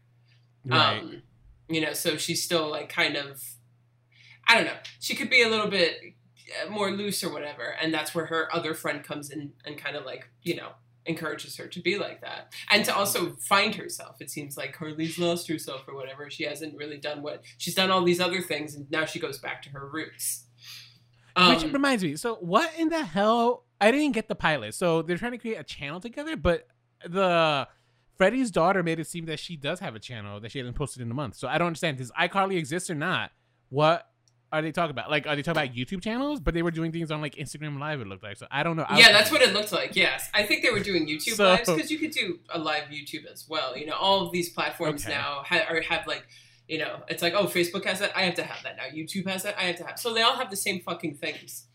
Right. So she's still like kind of, I don't know, she could be a little bit more loose or whatever. And that's where her other friend comes in and kind of like, encourages her to be like that, and to also find herself. It seems like Carly's lost herself or whatever. She hasn't really done she's done all these other things, and now she goes back to her roots. Which reminds me, so what in the hell? I didn't get the pilot. So they're trying to create a channel together, but Freddie's daughter made it seem that she does have a channel that she hasn't posted in a month. So I don't understand. Does iCarly exist or not? What are they talking about? Like, are they talking about YouTube channels? But they were doing things on like Instagram Live, it looked like. So I don't know. That's what it looked like. Yes, I think they were doing YouTube lives, because you could do a live YouTube as well. All of these platforms now have like, it's like, oh, Facebook has that, I have to have that now. YouTube has that, I have to have. So they all have the same fucking things.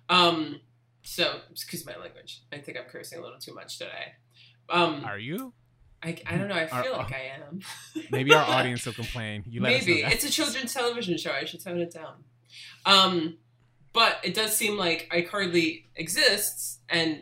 So excuse my language. I think I'm cursing a little too much today. Are you? I don't know. I feel like I am. Maybe our audience will complain. Maybe it's a children's television show. I should tone it down. But it does seem like iCarly exists,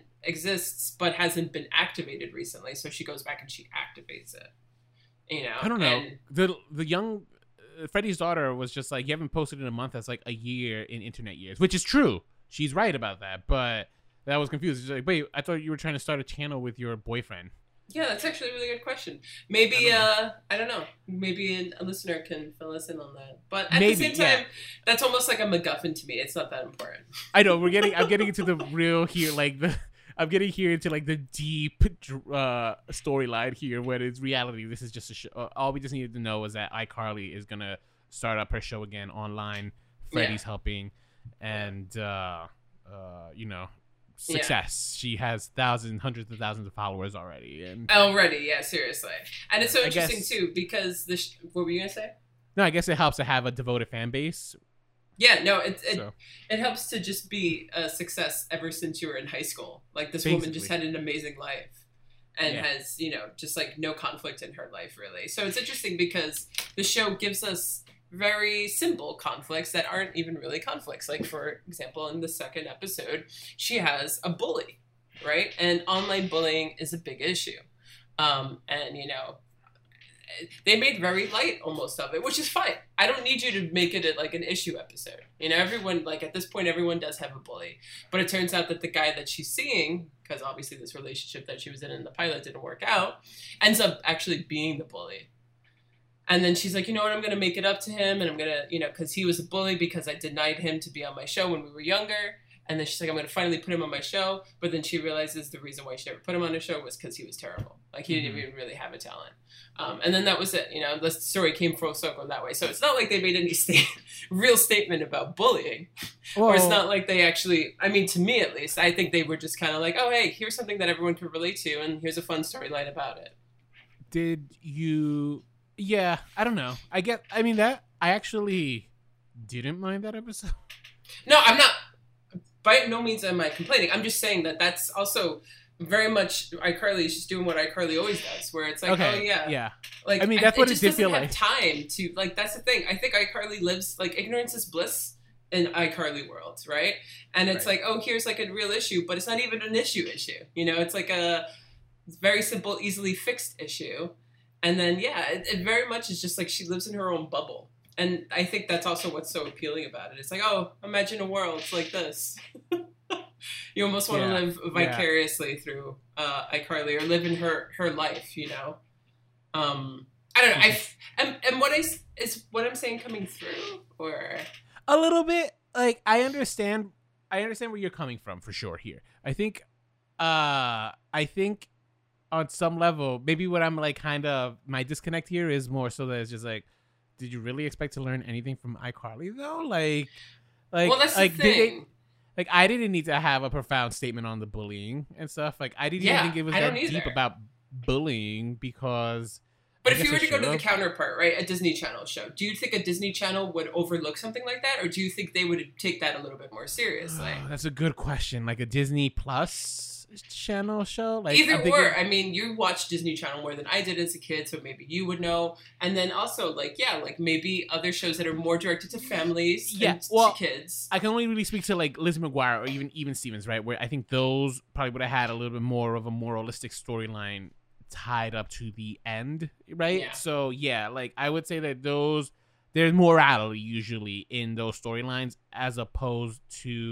but hasn't been activated recently. So she goes back and she activates it. I don't know. The young Freddie's daughter was just like, you haven't posted in a month. That's like a year in internet years, which is true. She's right about that. But that I was confused. It's like, wait, I thought you were trying to start a channel with your boyfriend. Yeah, that's actually a really good question. Maybe I don't know. Maybe a listener can fill us in on that. But at the same time, that's almost like a MacGuffin to me. It's not that important. I know I'm getting into the real here, I'm getting here into like the deep storyline here, where it's reality. This is just a show. All we just needed to know was that iCarly is gonna start up her show again online. Freddie's helping, and success. She has hundreds of thousands of followers already, and seriously. And it's so interesting too because what were you gonna say? No, I guess it helps to have a devoted fan base. Yeah, no, it helps to just be a success ever since you were in high school. Like this woman just had an amazing life and has, just like no conflict in her life really. So it's interesting because the show gives us very simple conflicts that aren't even really conflicts. Like, for example, in the second episode, she has a bully, right? And online bullying is a big issue. They made very light almost of it, which is fine. I don't need you to make it like an issue episode. Everyone, like at this point, everyone does have a bully. But it turns out that the guy that she's seeing, because obviously this relationship that she was in the pilot didn't work out, ends up actually being the bully. And then she's like, you know what, I'm going to make it up to him. And I'm going to, because he was a bully because I denied him to be on my show when we were younger. And then she's like, I'm going to finally put him on my show. But then she realizes the reason why she never put him on her show was because he was terrible. Like, he didn't even really have a talent. And then that was it. The story came full circle that way. So it's not like they made any real statement about bullying. Whoa. Or it's not like they actually, to me at least, I think they were just kind of like, oh, hey, here's something that everyone can relate to. And here's a fun storyline about it. Did you... Yeah, I don't know. I actually didn't mind that episode. No, I'm not. By no means am I complaining. I'm just saying that that's also very much iCarly is just doing what iCarly always does, where it's like, yeah. Like, that's what it did feel like. Time to like. That's the thing. I think iCarly lives like ignorance is bliss in iCarly world, right? And it's like, oh, here's like a real issue, but it's not even an issue. It's like a very simple, easily fixed issue. And then, it very much is just like she lives in her own bubble. And I think that's also what's so appealing about it. It's like, oh, imagine a world like this. You almost want to live vicariously through iCarly or live in her life, I don't know. And what I'm saying coming through? Or a little bit. Like, I understand where you're coming from for sure here. I think on some level, maybe what I'm like kind of my disconnect here is more so that it's just like, did you really expect to learn anything from iCarly though? Like, well, that's the thing. I didn't need to have a profound statement on the bullying and stuff. Like, I didn't think it was that deep about bullying because. But if you were to go to the counterpart, right, a Disney Channel show, do you think a Disney Channel would overlook something like that, or do you think they would take that a little bit more seriously? That's a good question. Like a Disney Plus Channel show, like either or. You watched Disney Channel more than I did as a kid, so maybe you would know. And then also, like maybe other shows that are more directed to families, and to kids. I can only really speak to like Lizzie McGuire or even Stevens, right? Where I think those probably would have had a little bit more of a moralistic storyline tied up to the end, right? Yeah. So I would say that there's morality usually in those storylines as opposed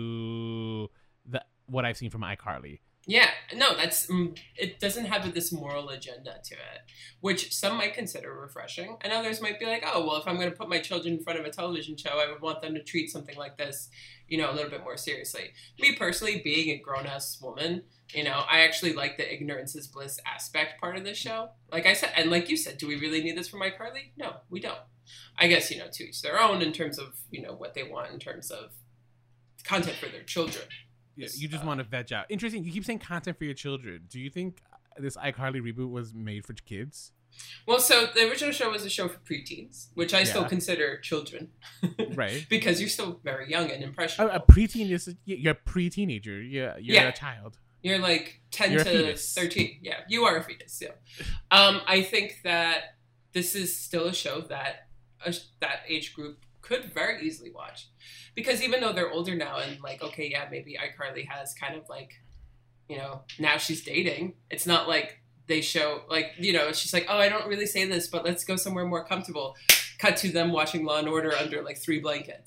to what I've seen from iCarly. Yeah, no, it doesn't have this moral agenda to it, which some might consider refreshing, and others might be like, oh, well, if I'm going to put my children in front of a television show, I would want them to treat something like this, a little bit more seriously. Me personally, being a grown-ass woman, I actually like the ignorance is bliss aspect part of this show. Like I said, and like you said, do we really need this from iCarly? No, we don't. I guess, to each their own in terms of, what they want in terms of content for their children. Yeah, you just want to veg out. Interesting. You keep saying content for your children. Do you think this iCarly reboot was made for kids? Well, so the original show was a show for preteens, which I still consider children. Right. Because you're still very young and impressionable. A preteen you're a pre-teenager. You're a child. You're like 10 to 13. Yeah, you are a fetus. Yeah. I think that this is still a show that that age group could very easily watch. Because even though they're older now and like, okay, maybe iCarly has kind of like, now she's dating. It's not like they show like, she's like, oh, I don't really say this, but let's go somewhere more comfortable. Cut to them watching Law and Order under like 3 blankets.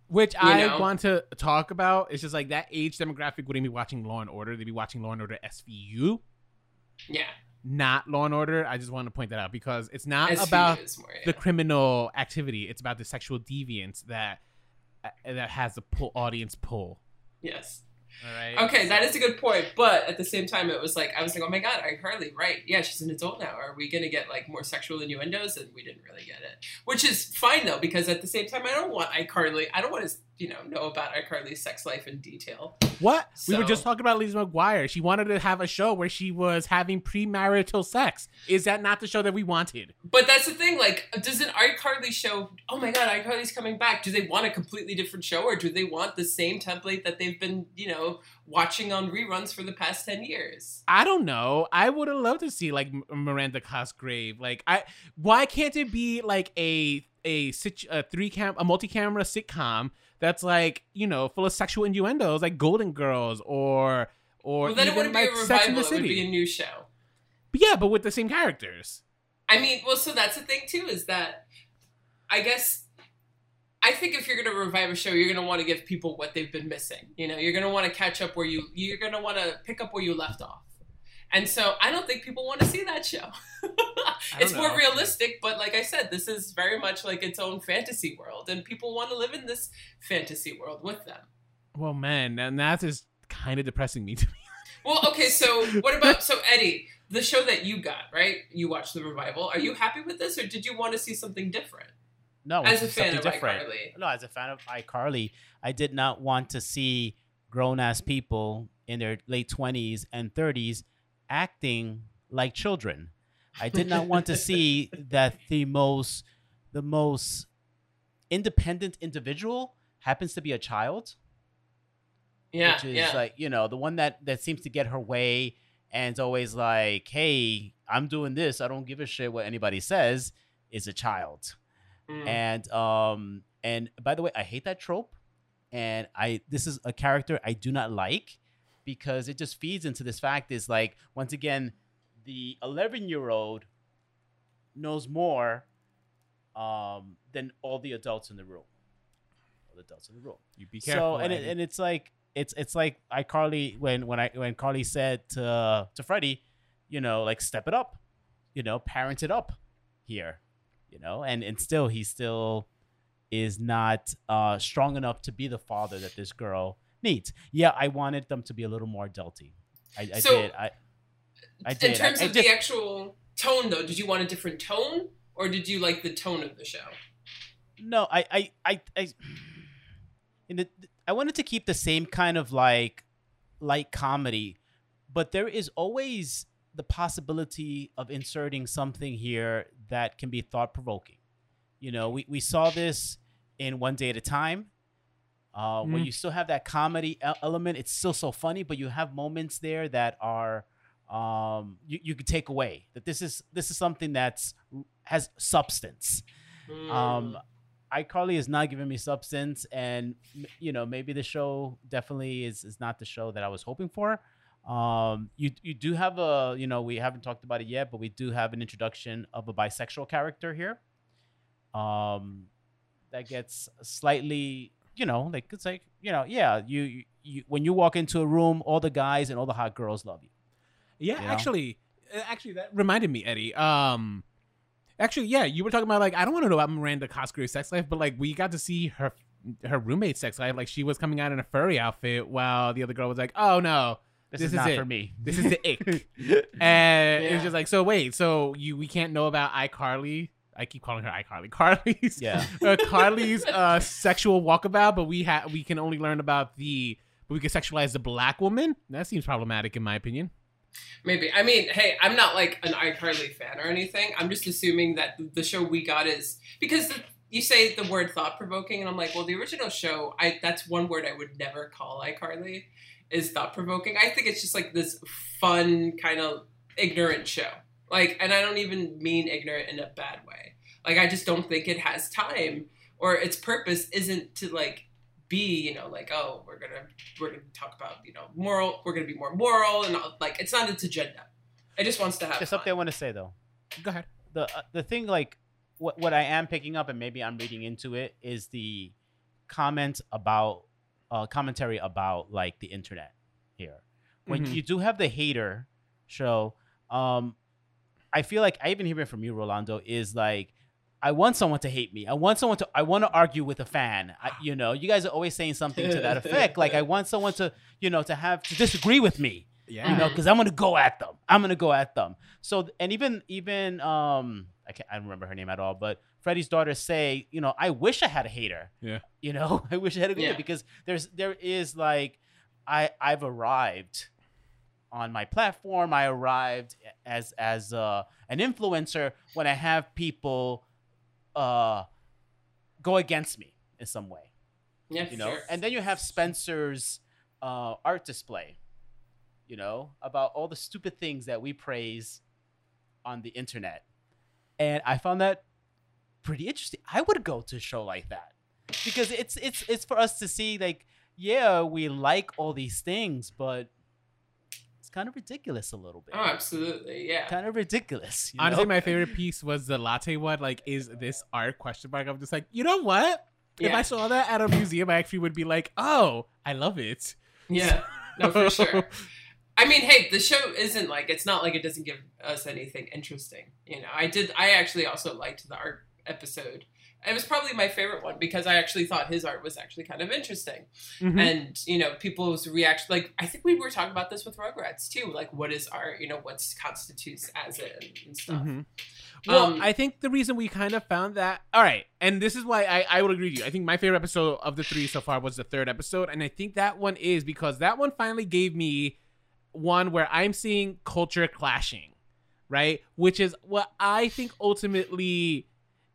Which You I know? want to talk about. It's just like that age demographic wouldn't be watching Law and Order. They'd be watching Law and Order SVU, Yeah. not Law and Order. I just want to point that out because it's not SVU about is more, the criminal activity. It's about the sexual deviance that has the audience pull. Yes. All right. Okay, that is a good point. But at the same time, it was like, I was like, oh my God, iCarly, right. Yeah, she's an adult now. Are we going to get like more sexual innuendos? And we didn't really get it. Which is fine though, because at the same time, I don't want iCarly. I don't want to, know about iCarly's sex life in detail. What? We were So- just talking about Lizzie McGuire. She wanted to have a show where she was having premarital sex. Is that not the show that we wanted? But that's the thing, like, does an iCarly show, oh my God, iCarly's coming back. Do they want a completely different show or do they want the same template that they've been, watching on reruns for the past 10 years? I don't know. I would have loved to see like Miranda Cosgrave. Like, why can't it be like a multi-camera sitcom that's like full of sexual innuendos, like Golden Girls or Well, then it even wouldn't like be a Sex and revival, the it would City. be a new show. But yeah, but with the same characters. I mean, well, so that's the thing too, is that I think if you're going to revive a show, you're going to want to give people what they've been missing. You're going to want to catch up you're going to want to pick up where you left off. And so I don't think people want to see that show. It's more know. realistic, but like I said, this is very much like its own fantasy world, and people want to live in this fantasy world with them. Well, man, and that is kind of depressing me to me. Well, okay, so what about, Eddie, the show that you got, right? You watched the revival. Are you happy with this, or did you want to see something different? No, As a it's fan something of different. iCarly. No, as a fan of iCarly, I did not want to see grown ass people in their late 20s and 30s acting like children. I did not want to see that the most independent individual happens to be a child. Yeah, Which is yeah. like, the one that seems to get her way and is always like, hey, I'm doing this. I don't give a shit what anybody says, is a child. Mm. And by the way, I hate that trope. And this is a character I do not like because it just feeds into this fact is like, once again, the 11-year-old knows more than all the adults in the room. You be careful. So and it's like it's like iCarly when Carly said to Freddie, like step it up, parent it up here, and still he still is not strong enough to be the father that this girl needs. Yeah, I wanted them to be a little more adulty. I did. In terms of the actual tone, though, did you want a different tone, or did you like the tone of the show? No, I wanted to keep the same kind of like light comedy, but there is always the possibility of inserting something here that can be thought provoking. We saw this in One Day at a Time, where you still have that comedy element. It's still so funny, but you have moments there that are you could take away that this is something has substance. iCarly is not giving me substance, and maybe the show definitely is not the show that I was hoping for. You do have we haven't talked about it yet, but we do have an introduction of a bisexual character here. That gets slightly, like it's like yeah, you when you walk into a room, all the guys and all the hot girls love you. Yeah, You know? actually, that reminded me, Eddie. Actually, yeah, you were talking about like I don't want to know about Miranda Cosgrave's sex life, but like we got to see her roommate's sex life. Like she was coming out in a furry outfit while the other girl was like, "Oh no, This is not it for me. This is the ick." And it Yeah. was just like, so wait, so we can't know about iCarly. I keep calling her iCarly. Carly's Carly's sexual walkabout, but we can only learn about we can sexualize the black woman. That seems problematic in my opinion. Maybe. I mean, hey, I'm not like an iCarly fan or anything. I'm just assuming that the show we got is because you say the word thought provoking, and I'm like, well, the original show, that's one word I would never call iCarly is thought provoking. I think it's just like this fun kind of ignorant show. Like, and I don't even mean ignorant in a bad way. Like, I just don't think it has time, or its purpose isn't to like be, like, oh, we're gonna talk about, moral. We're gonna be more moral, and like, it's not its agenda. It just wants to have. There's fun. something I want to say though. Go ahead. The thing, like what I am picking up, and maybe I'm reading into it, is the commentary about like the internet here. When Mhm. you do have the hater show, I feel like I even hear it from you, Rolando, is like, I want someone to hate me. I want to argue with a fan. You guys are always saying something to that effect. Like, I want someone to disagree with me. Yeah. Because I'm gonna go at them. So, and even I don't remember her name at all, but Freddie's daughter say, I wish I had a hater. Yeah. I wish I had a hater Yeah. because there is like, I've arrived on my platform. I arrived as an influencer when I have people go against me in some way. Yeah, for sure. And then you have Spencer's art display, about all the stupid things that we praise on the internet. And I found that pretty interesting. I would go to a show like that because it's for us to see, like, yeah, we like all these things, but it's kind of ridiculous a little bit. Oh, absolutely, yeah. Kind of ridiculous. Honestly, my favorite piece was the latte one. Like, is this art? Question mark. I'm just like, you know what? If Yeah. I saw that at a museum, I actually would be like, oh, I love it. Yeah, no, for sure. I mean, hey, the show isn't like, it's not like it doesn't give us anything interesting. I actually also liked the art episode. It was probably my favorite one because I actually thought his art was actually kind of interesting. Mhm. And, people's reaction, like, I think we were talking about this with Rugrats too. Like, what is art? What constitutes as it and stuff. Mhm. Well, Um, I think the reason we kind of found that, all right, and this is why I would agree with you. I think my favorite episode of the 3 so far was the 3rd episode, and I think that one is because that one finally gave me one where I'm seeing culture clashing, right? Which is what I think ultimately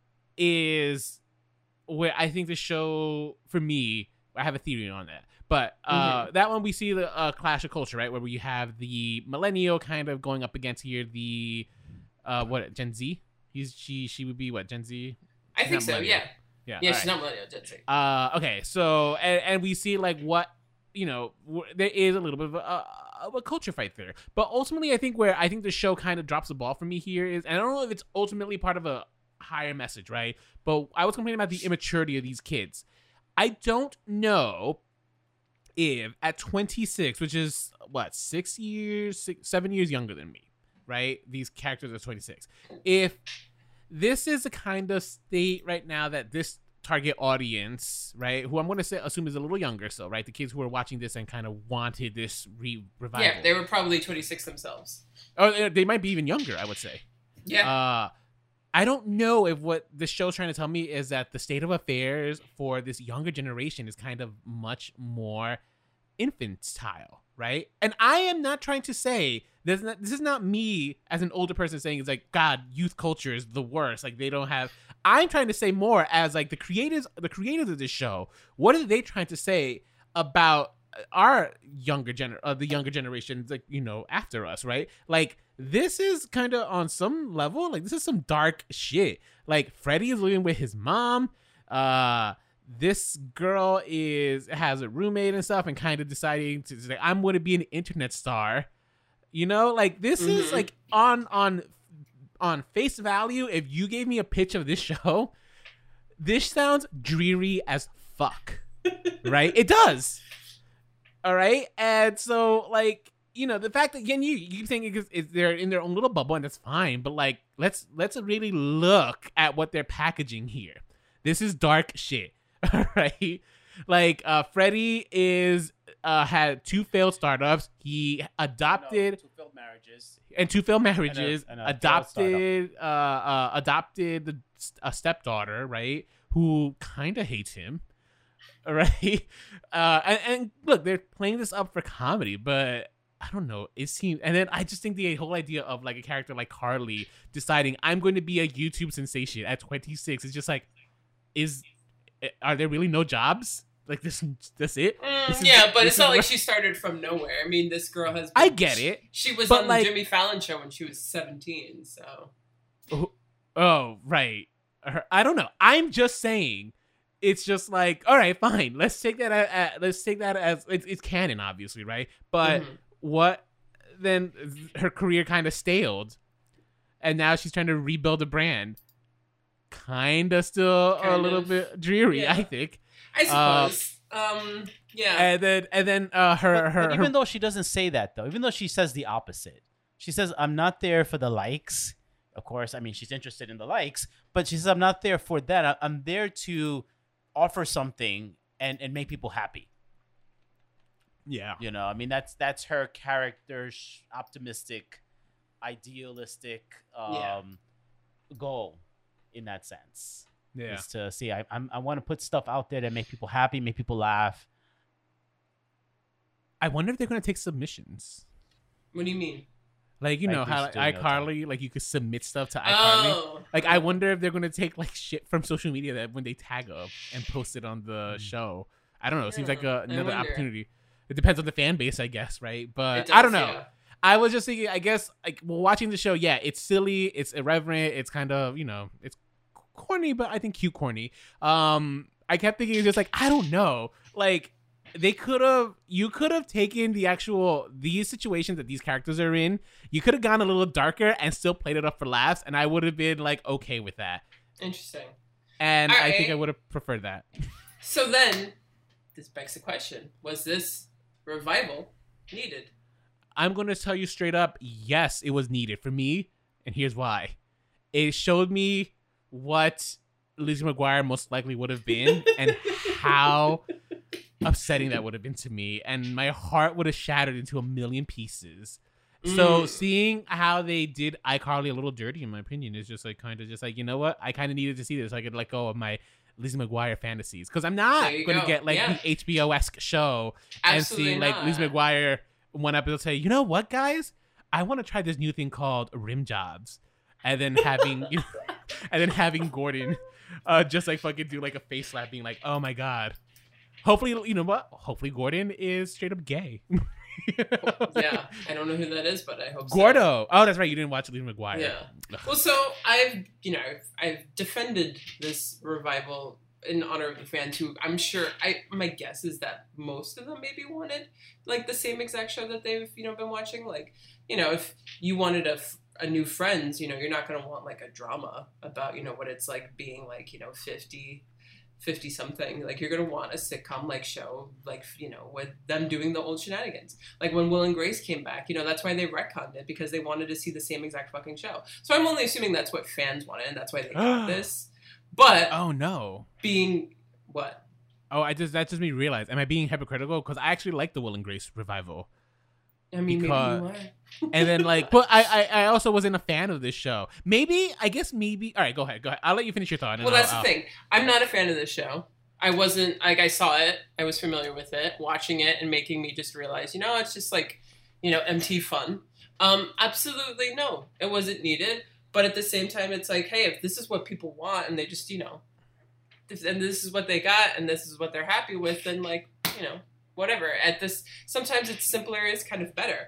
is where I think the show, for me, I have a theory on that. But that one we see the clash of culture, right? Where we have the millennial kind of going up against here the Gen Z. She would be what, Gen Z? I think not so, millennial. yeah. Yeah. Yeah, all she's right. not millennial, Gen Z. Okay, so and we see like what there is a little bit of a culture fight there, but ultimately I think the show kind of drops the ball for me here is, and I don't know if it's ultimately part of a higher message, right? But I was complaining about the immaturity of these kids. I don't know if at 26, which is what 7 years younger than me, right? These characters are 26. If this is the kind of state right now that this target audience, right, who I'm going to assume is a little younger, so right, the kids who are watching this and kind of wanted this revival. Yeah, they were probably 26 themselves. Or they might be even younger, I would say. Yeah. I don't know if what the show's trying to tell me is that the state of affairs for this younger generation is kind of much more infantile, right? And I am not trying to say this is not me as an older person saying it's like, God, youth culture is the worst. Like, they don't have. I'm trying to say more as like the creators of this show. What are they trying to say about our the younger generations, like, after us, right? Like, this is kind of on some level, like, this is some dark shit. Like, Freddie is living with his mom. This girl has a roommate and stuff, and kind of deciding to say, I'm going to be an internet star. Like, this is like on face value. If you gave me a pitch of this show, this sounds dreary as fuck, right? It does. All right, and so like the fact that again you keep saying they're in their own little bubble, and that's fine. But like let's really look at what they're packaging here. This is dark shit. All right, like Freddie had 2 failed startups. He adopted 2 failed marriages. and 2 failed marriages. And a adopted a stepdaughter, right? Who kind of hates him. All right. And look, they're playing this up for comedy, but I don't know. It seems, and then I just think the whole idea of like a character like Carly deciding I'm going to be a YouTube sensation at 26 is just like, are there really no jobs? Like that's it? But it's not like she started from nowhere. I mean, this girl has. I get it. She was but on like, the Jimmy Fallon show when she was 17. So. Oh, right. I don't know. I'm just saying. It's just like, all right, fine. Let's take that as it's canon, obviously, right? But what then? Her career kind of staled, and now she's trying to rebuild a brand. Kind of still a little bit dreary, I think. I suppose. Yeah. And then her Even though she doesn't say that, though, even though she says the opposite, she says, "I'm not there for the likes." Of course, I mean she's interested in the likes, but she says, "I'm not there for that. I'm there to offer something and make people happy." yeah. You know, I mean that's her character's optimistic, idealistic goal in that sense. Yeah. Is to see I want to put stuff out there that make people happy, make people laugh. I wonder if they're gonna take submissions. What do you mean? Like, you Like know they how used to in iCarly, like you could submit stuff to iCarly. Oh. Like, I wonder if they're gonna take like shit from social media that when they tag up and post it on the show. I don't know. It seems like Yeah, I another wonder. opportunity. It depends on the fan base, I guess, right? It But does, I don't know. yeah. I was just thinking, I guess, like, well, watching the show, yeah, it's silly, it's irreverent, it's kind of, you know, it's corny, but I think cute corny. I kept thinking, just like, I don't know, like, you could have taken these situations that these characters are in, you could have gone a little darker and still played it up for laughs, and I would have been, like, okay with that. Interesting. And All I think right. I would have preferred that. So then, this begs the question: was this revival needed? I'm going to tell you straight up, yes, it was needed for me, and here's why. It showed me what Lizzie McGuire most likely would have been and how upsetting that would have been to me, and my heart would have shattered into a million pieces. So seeing how they did iCarly a little dirty, in my opinion, is just like kind of just like, you know what? I kind of needed to see this so I could let go of my Lizzie McGuire fantasies, because I'm not There you going to go. get like Yeah. the HBO-esque show Absolutely and see like not. Lizzie McGuire one episode say, you know what, guys? I want to try this new thing called rim jobs, and then having Gordon just like fucking do like a face slap, being like, oh my god. Hopefully, you know what? Hopefully Gordon is straight up gay. Yeah, I don't know who that is, but I hope so. Gordo. Oh, that's right. You didn't watch Lizzie McGuire. Yeah. Well, so I've defended this revival in honor of the fans who I'm sure my guess is that most of them maybe wanted like the same exact show that they've been watching. Like, if you wanted a new Friends, you're not going to want like a drama about what it's like being like 50 something. Like, you're going to want a sitcom like show, like, with them doing the old shenanigans. Like when Will and Grace came back, that's why they retconned it, because they wanted to see the same exact fucking show. So I'm only assuming that's what fans wanted, and that's why they got this. But oh no. being what? Oh, that just made me realize. Am I being hypocritical? Because I actually like the Will and Grace revival. I mean, Because- maybe you are. And then like, but I also wasn't a fan of this show. Maybe. All right, go ahead. I'll let you finish your thought. And Well, then that's the thing. I'm not a fan of this show. I wasn't, like, I saw it, I was familiar with it, watching it and making me just realize, it's just like, MT fun. Absolutely no, it wasn't needed. But at the same time, it's like, hey, if this is what people want and they just, and this is what they got and this is what they're happy with, then like, whatever. Sometimes it's simpler is kind of better.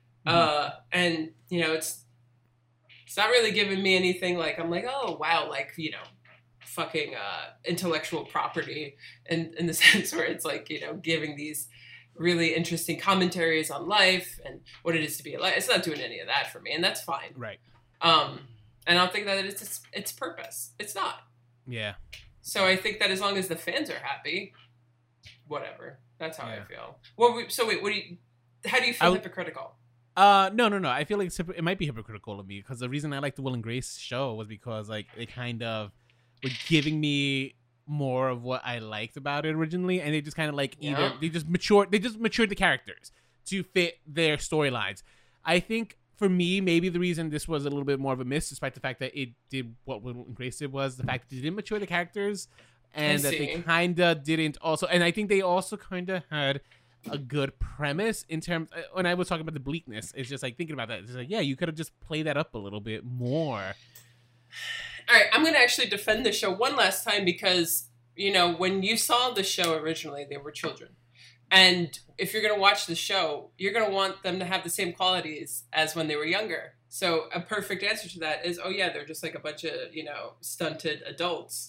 And, it's not really giving me anything like, I'm like, oh, wow, like, fucking intellectual property in the sense where it's like, giving these really interesting commentaries on life and what it is to be alive. It's not doing any of that for me, and that's fine. Right. And I don't think that it's its purpose. It's not. Yeah. So I think that as long as the fans are happy, whatever. That's how I Yeah. feel. Well, so wait, how do you feel hypocritical? No. I feel like it might be hypocritical of me, because the reason I like the Will and Grace show was because like they kind of were giving me more of what I liked about it originally, and they just kind of like they just matured the characters to fit their storylines. I think for me, maybe the reason this was a little bit more of a miss, despite the fact that it did what Will and Grace did, was the fact that they didn't mature the characters, and that they kind of didn't also, and I think they also kind of had a good premise in terms, when I was talking about the bleakness, it's just like thinking about that, it's like, yeah, you could have just played that up a little bit more. All right, I'm going to actually defend the show one last time because, when you saw the show originally, they were children. And if you're going to watch the show, you're going to want them to have the same qualities as when they were younger. So a perfect answer to that is, oh yeah, they're just like a bunch of, stunted adults.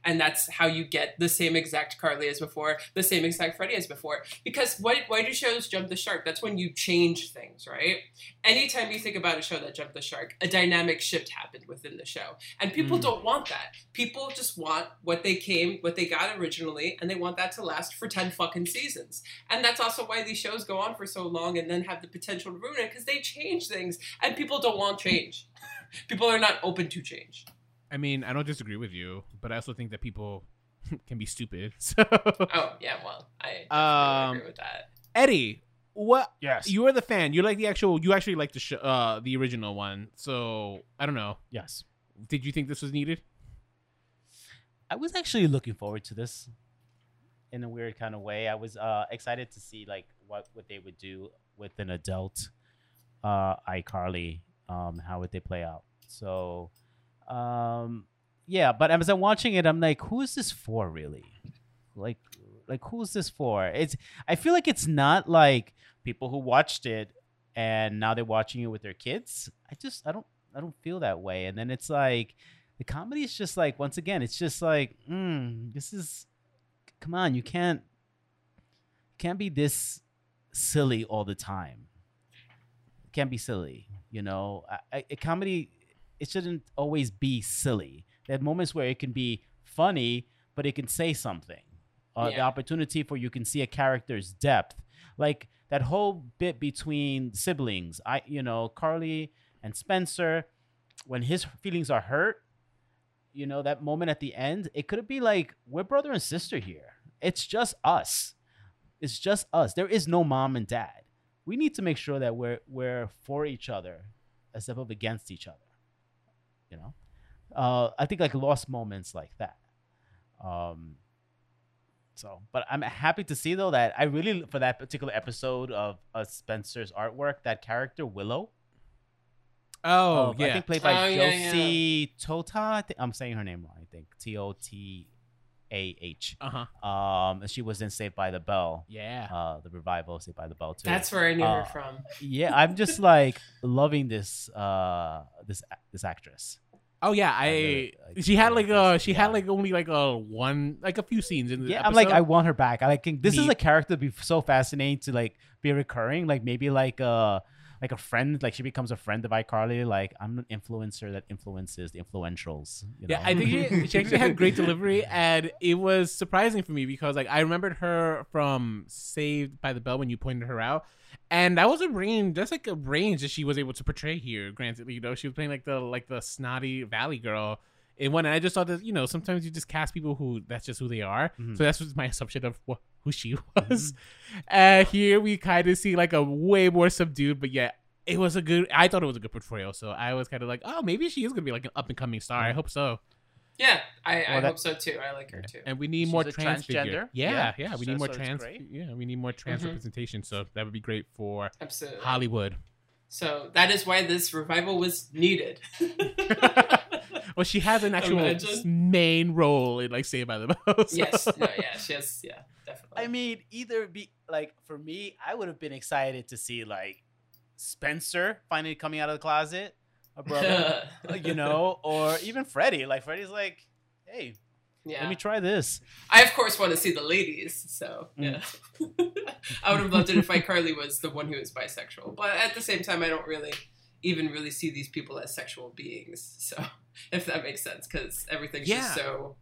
and that's how you get the same exact Carly as before, the same exact Freddie as before. Because why do shows jump the shark? That's when you change things, right? Anytime you think about a show that jumped the shark, a dynamic shift happened within the show. And people don't want that. People just want what they got originally, and they want that to last for 10 fucking seasons. And that's also why these shows go on for so long and then have the potential to ruin it, because they change things, and people don't want change. People are not open to change. I mean, I don't disagree with you, but I also think that people can be stupid. So. Oh, yeah, well, I definitely agree with that. Eddie, what? Yes. You are the fan. You like the actual. You actually like the show, the original one. So I don't know. Yes. Did you think this was needed? I was actually looking forward to this in a weird kind of way. I was excited to see like what they would do with an adult iCarly. How would they play out? So, yeah. But as I'm watching it, I'm like, who is this for, really? Like who's this for? I feel like it's not like people who watched it and now they're watching it with their kids. I don't feel that way. And then it's like the comedy is just like, once again, it's just like, this is, come on, you can't be this silly all the time. It can't be silly, you know. A comedy, it shouldn't always be silly. There are moments where it can be funny, but it can say something. The opportunity for you can see a character's depth, like that whole bit between siblings. Carly and Spencer, when his feelings are hurt, that moment at the end, it could be like, we're brother and sister here. It's just us. It's just us. There is no mom and dad. We need to make sure that we're for each other instead of against each other. I think like lost moments like that. But I'm happy to see though that I really, for that particular episode of Spencer's artwork, that character Willow. Oh, yeah. I think played by Josie yeah. Tota. I'm saying her name wrong. I think Totah. And she was in Saved by the Bell. Yeah. The revival of Saved by the Bell too. That's where I knew her from. Yeah, I'm just like loving this this actress. Oh yeah, she had like only like a few scenes in the episode. I'm like, I want her back. This is a character to be so fascinating to like be recurring, like maybe like a friend, like she becomes a friend of iCarly. Like, I'm an influencer that influences the influentials. Yeah, I think she actually had great delivery, and it was surprising for me because like I remembered her from Saved by the Bell when you pointed her out, and that was a range. That's like a range that she was able to portray here. Granted, she was playing like the snotty Valley girl in one, and I just thought that sometimes you just cast people who that's just who they are. Mm-hmm. So that's was my assumption of who she was. Here we kind of see like a way more subdued, but yeah, I thought it was a good portrayal. So I was kind of like, oh, maybe she is gonna be like an up and coming star. I hope so. Yeah, I hope so too. I like her too. And we need more transgender. Yeah. We need more trans. Yeah, we need more trans representation. So that would be great for Hollywood. So that is why this revival was needed. Well, she has an actual main role in like Saved by the Bell. So. Yes, she has, definitely. I mean, either be like, for me, I would have been excited to see like Spencer finally coming out of the closet, a brother, or even Freddie. Like Freddie's like, hey, let me try this. I of course want to see the ladies, so yeah. I would have loved it if iCarly was the one who is bisexual, but at the same time, I don't really see these people as sexual beings. So if that makes sense, because everything's just so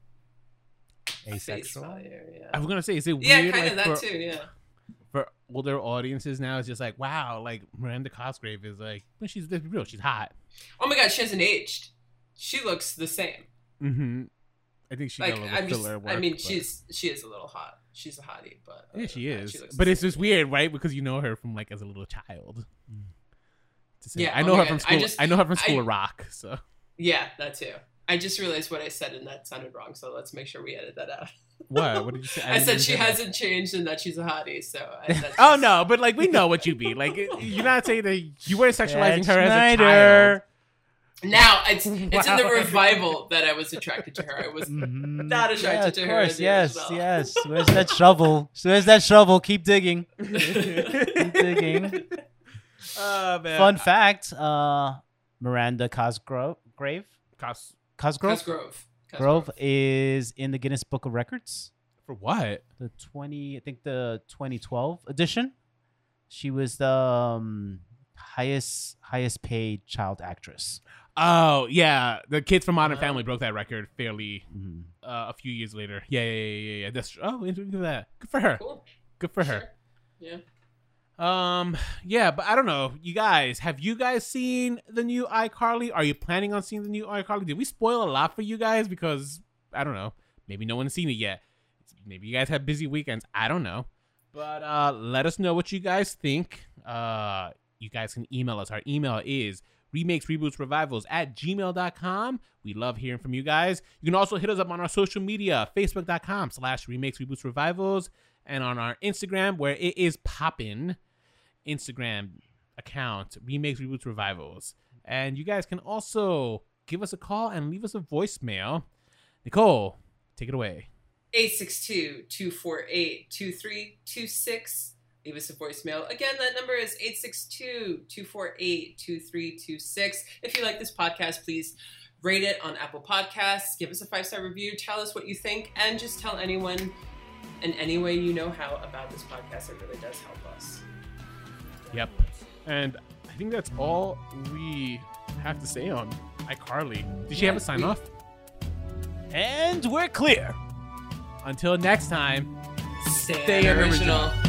asexual. I was gonna say, is it weird? Yeah, kind of that too. Yeah. For older audiences now, it's just like, wow, like Miranda Cosgrave is like, well, she's real, she's hot. Oh my god, she hasn't aged. She looks the same. Mm-hmm. I think she got a little filler work. I mean, she is a little hot. She's a hottie, but yeah, she is. But it's just weird, right? Because you know her from like as a little child. Yeah, I know her from school. I know her from School of Rock. So yeah, that too. I just realized what I said and that sounded wrong. So let's make sure we edit that out. What? What did you say? I said she hasn't changed and that she's a hottie. So oh no, but like we know what you mean. Like you're not saying that you weren't sexualizing her as a child. Now it's in the revival that I was attracted to her. I was not attracted to her. Of course, yes. Where's that shovel? Where's that shovel? Keep digging. Keep digging. Oh, man. Fun fact: Miranda Cosgrove. Cosgrove. Grove is in the Guinness Book of Records. For what? The 2012 edition. She was the highest paid child actress. Oh yeah, the kids from Modern Family broke that record fairly a few years later. Yeah. That's into that. Good for her. Cool. Good for her. Yeah. Yeah, but I don't know. You guys, have you guys seen the new iCarly? Are you planning on seeing the new iCarly? Did we spoil a lot for you guys? Because I don't know. Maybe no one's seen it yet. Maybe you guys have busy weekends. I don't know. But let us know what you guys think. You guys can email us. Our email is remakesrebootsrevivals@gmail.com. We love hearing from you guys. You can also hit us up on our social media, facebook.com/remakesrebootsrevivals, and on our Instagram, where it is poppin', Instagram account, Remakes Reboots Revivals. And you guys can also give us a call and leave us a voicemail. Nicole, take it away. 862-248-2326. Leave us a voicemail. Again, that number is 862-248-2326. If you like this podcast, please rate it on Apple Podcasts. Give us a 5-star review. Tell us what you think. And just tell anyone in any way you know how about this podcast. It really does help us. Yep. And I think that's all we have to say on iCarly. Did she have a sign off? And we're clear. Until next time, stay original.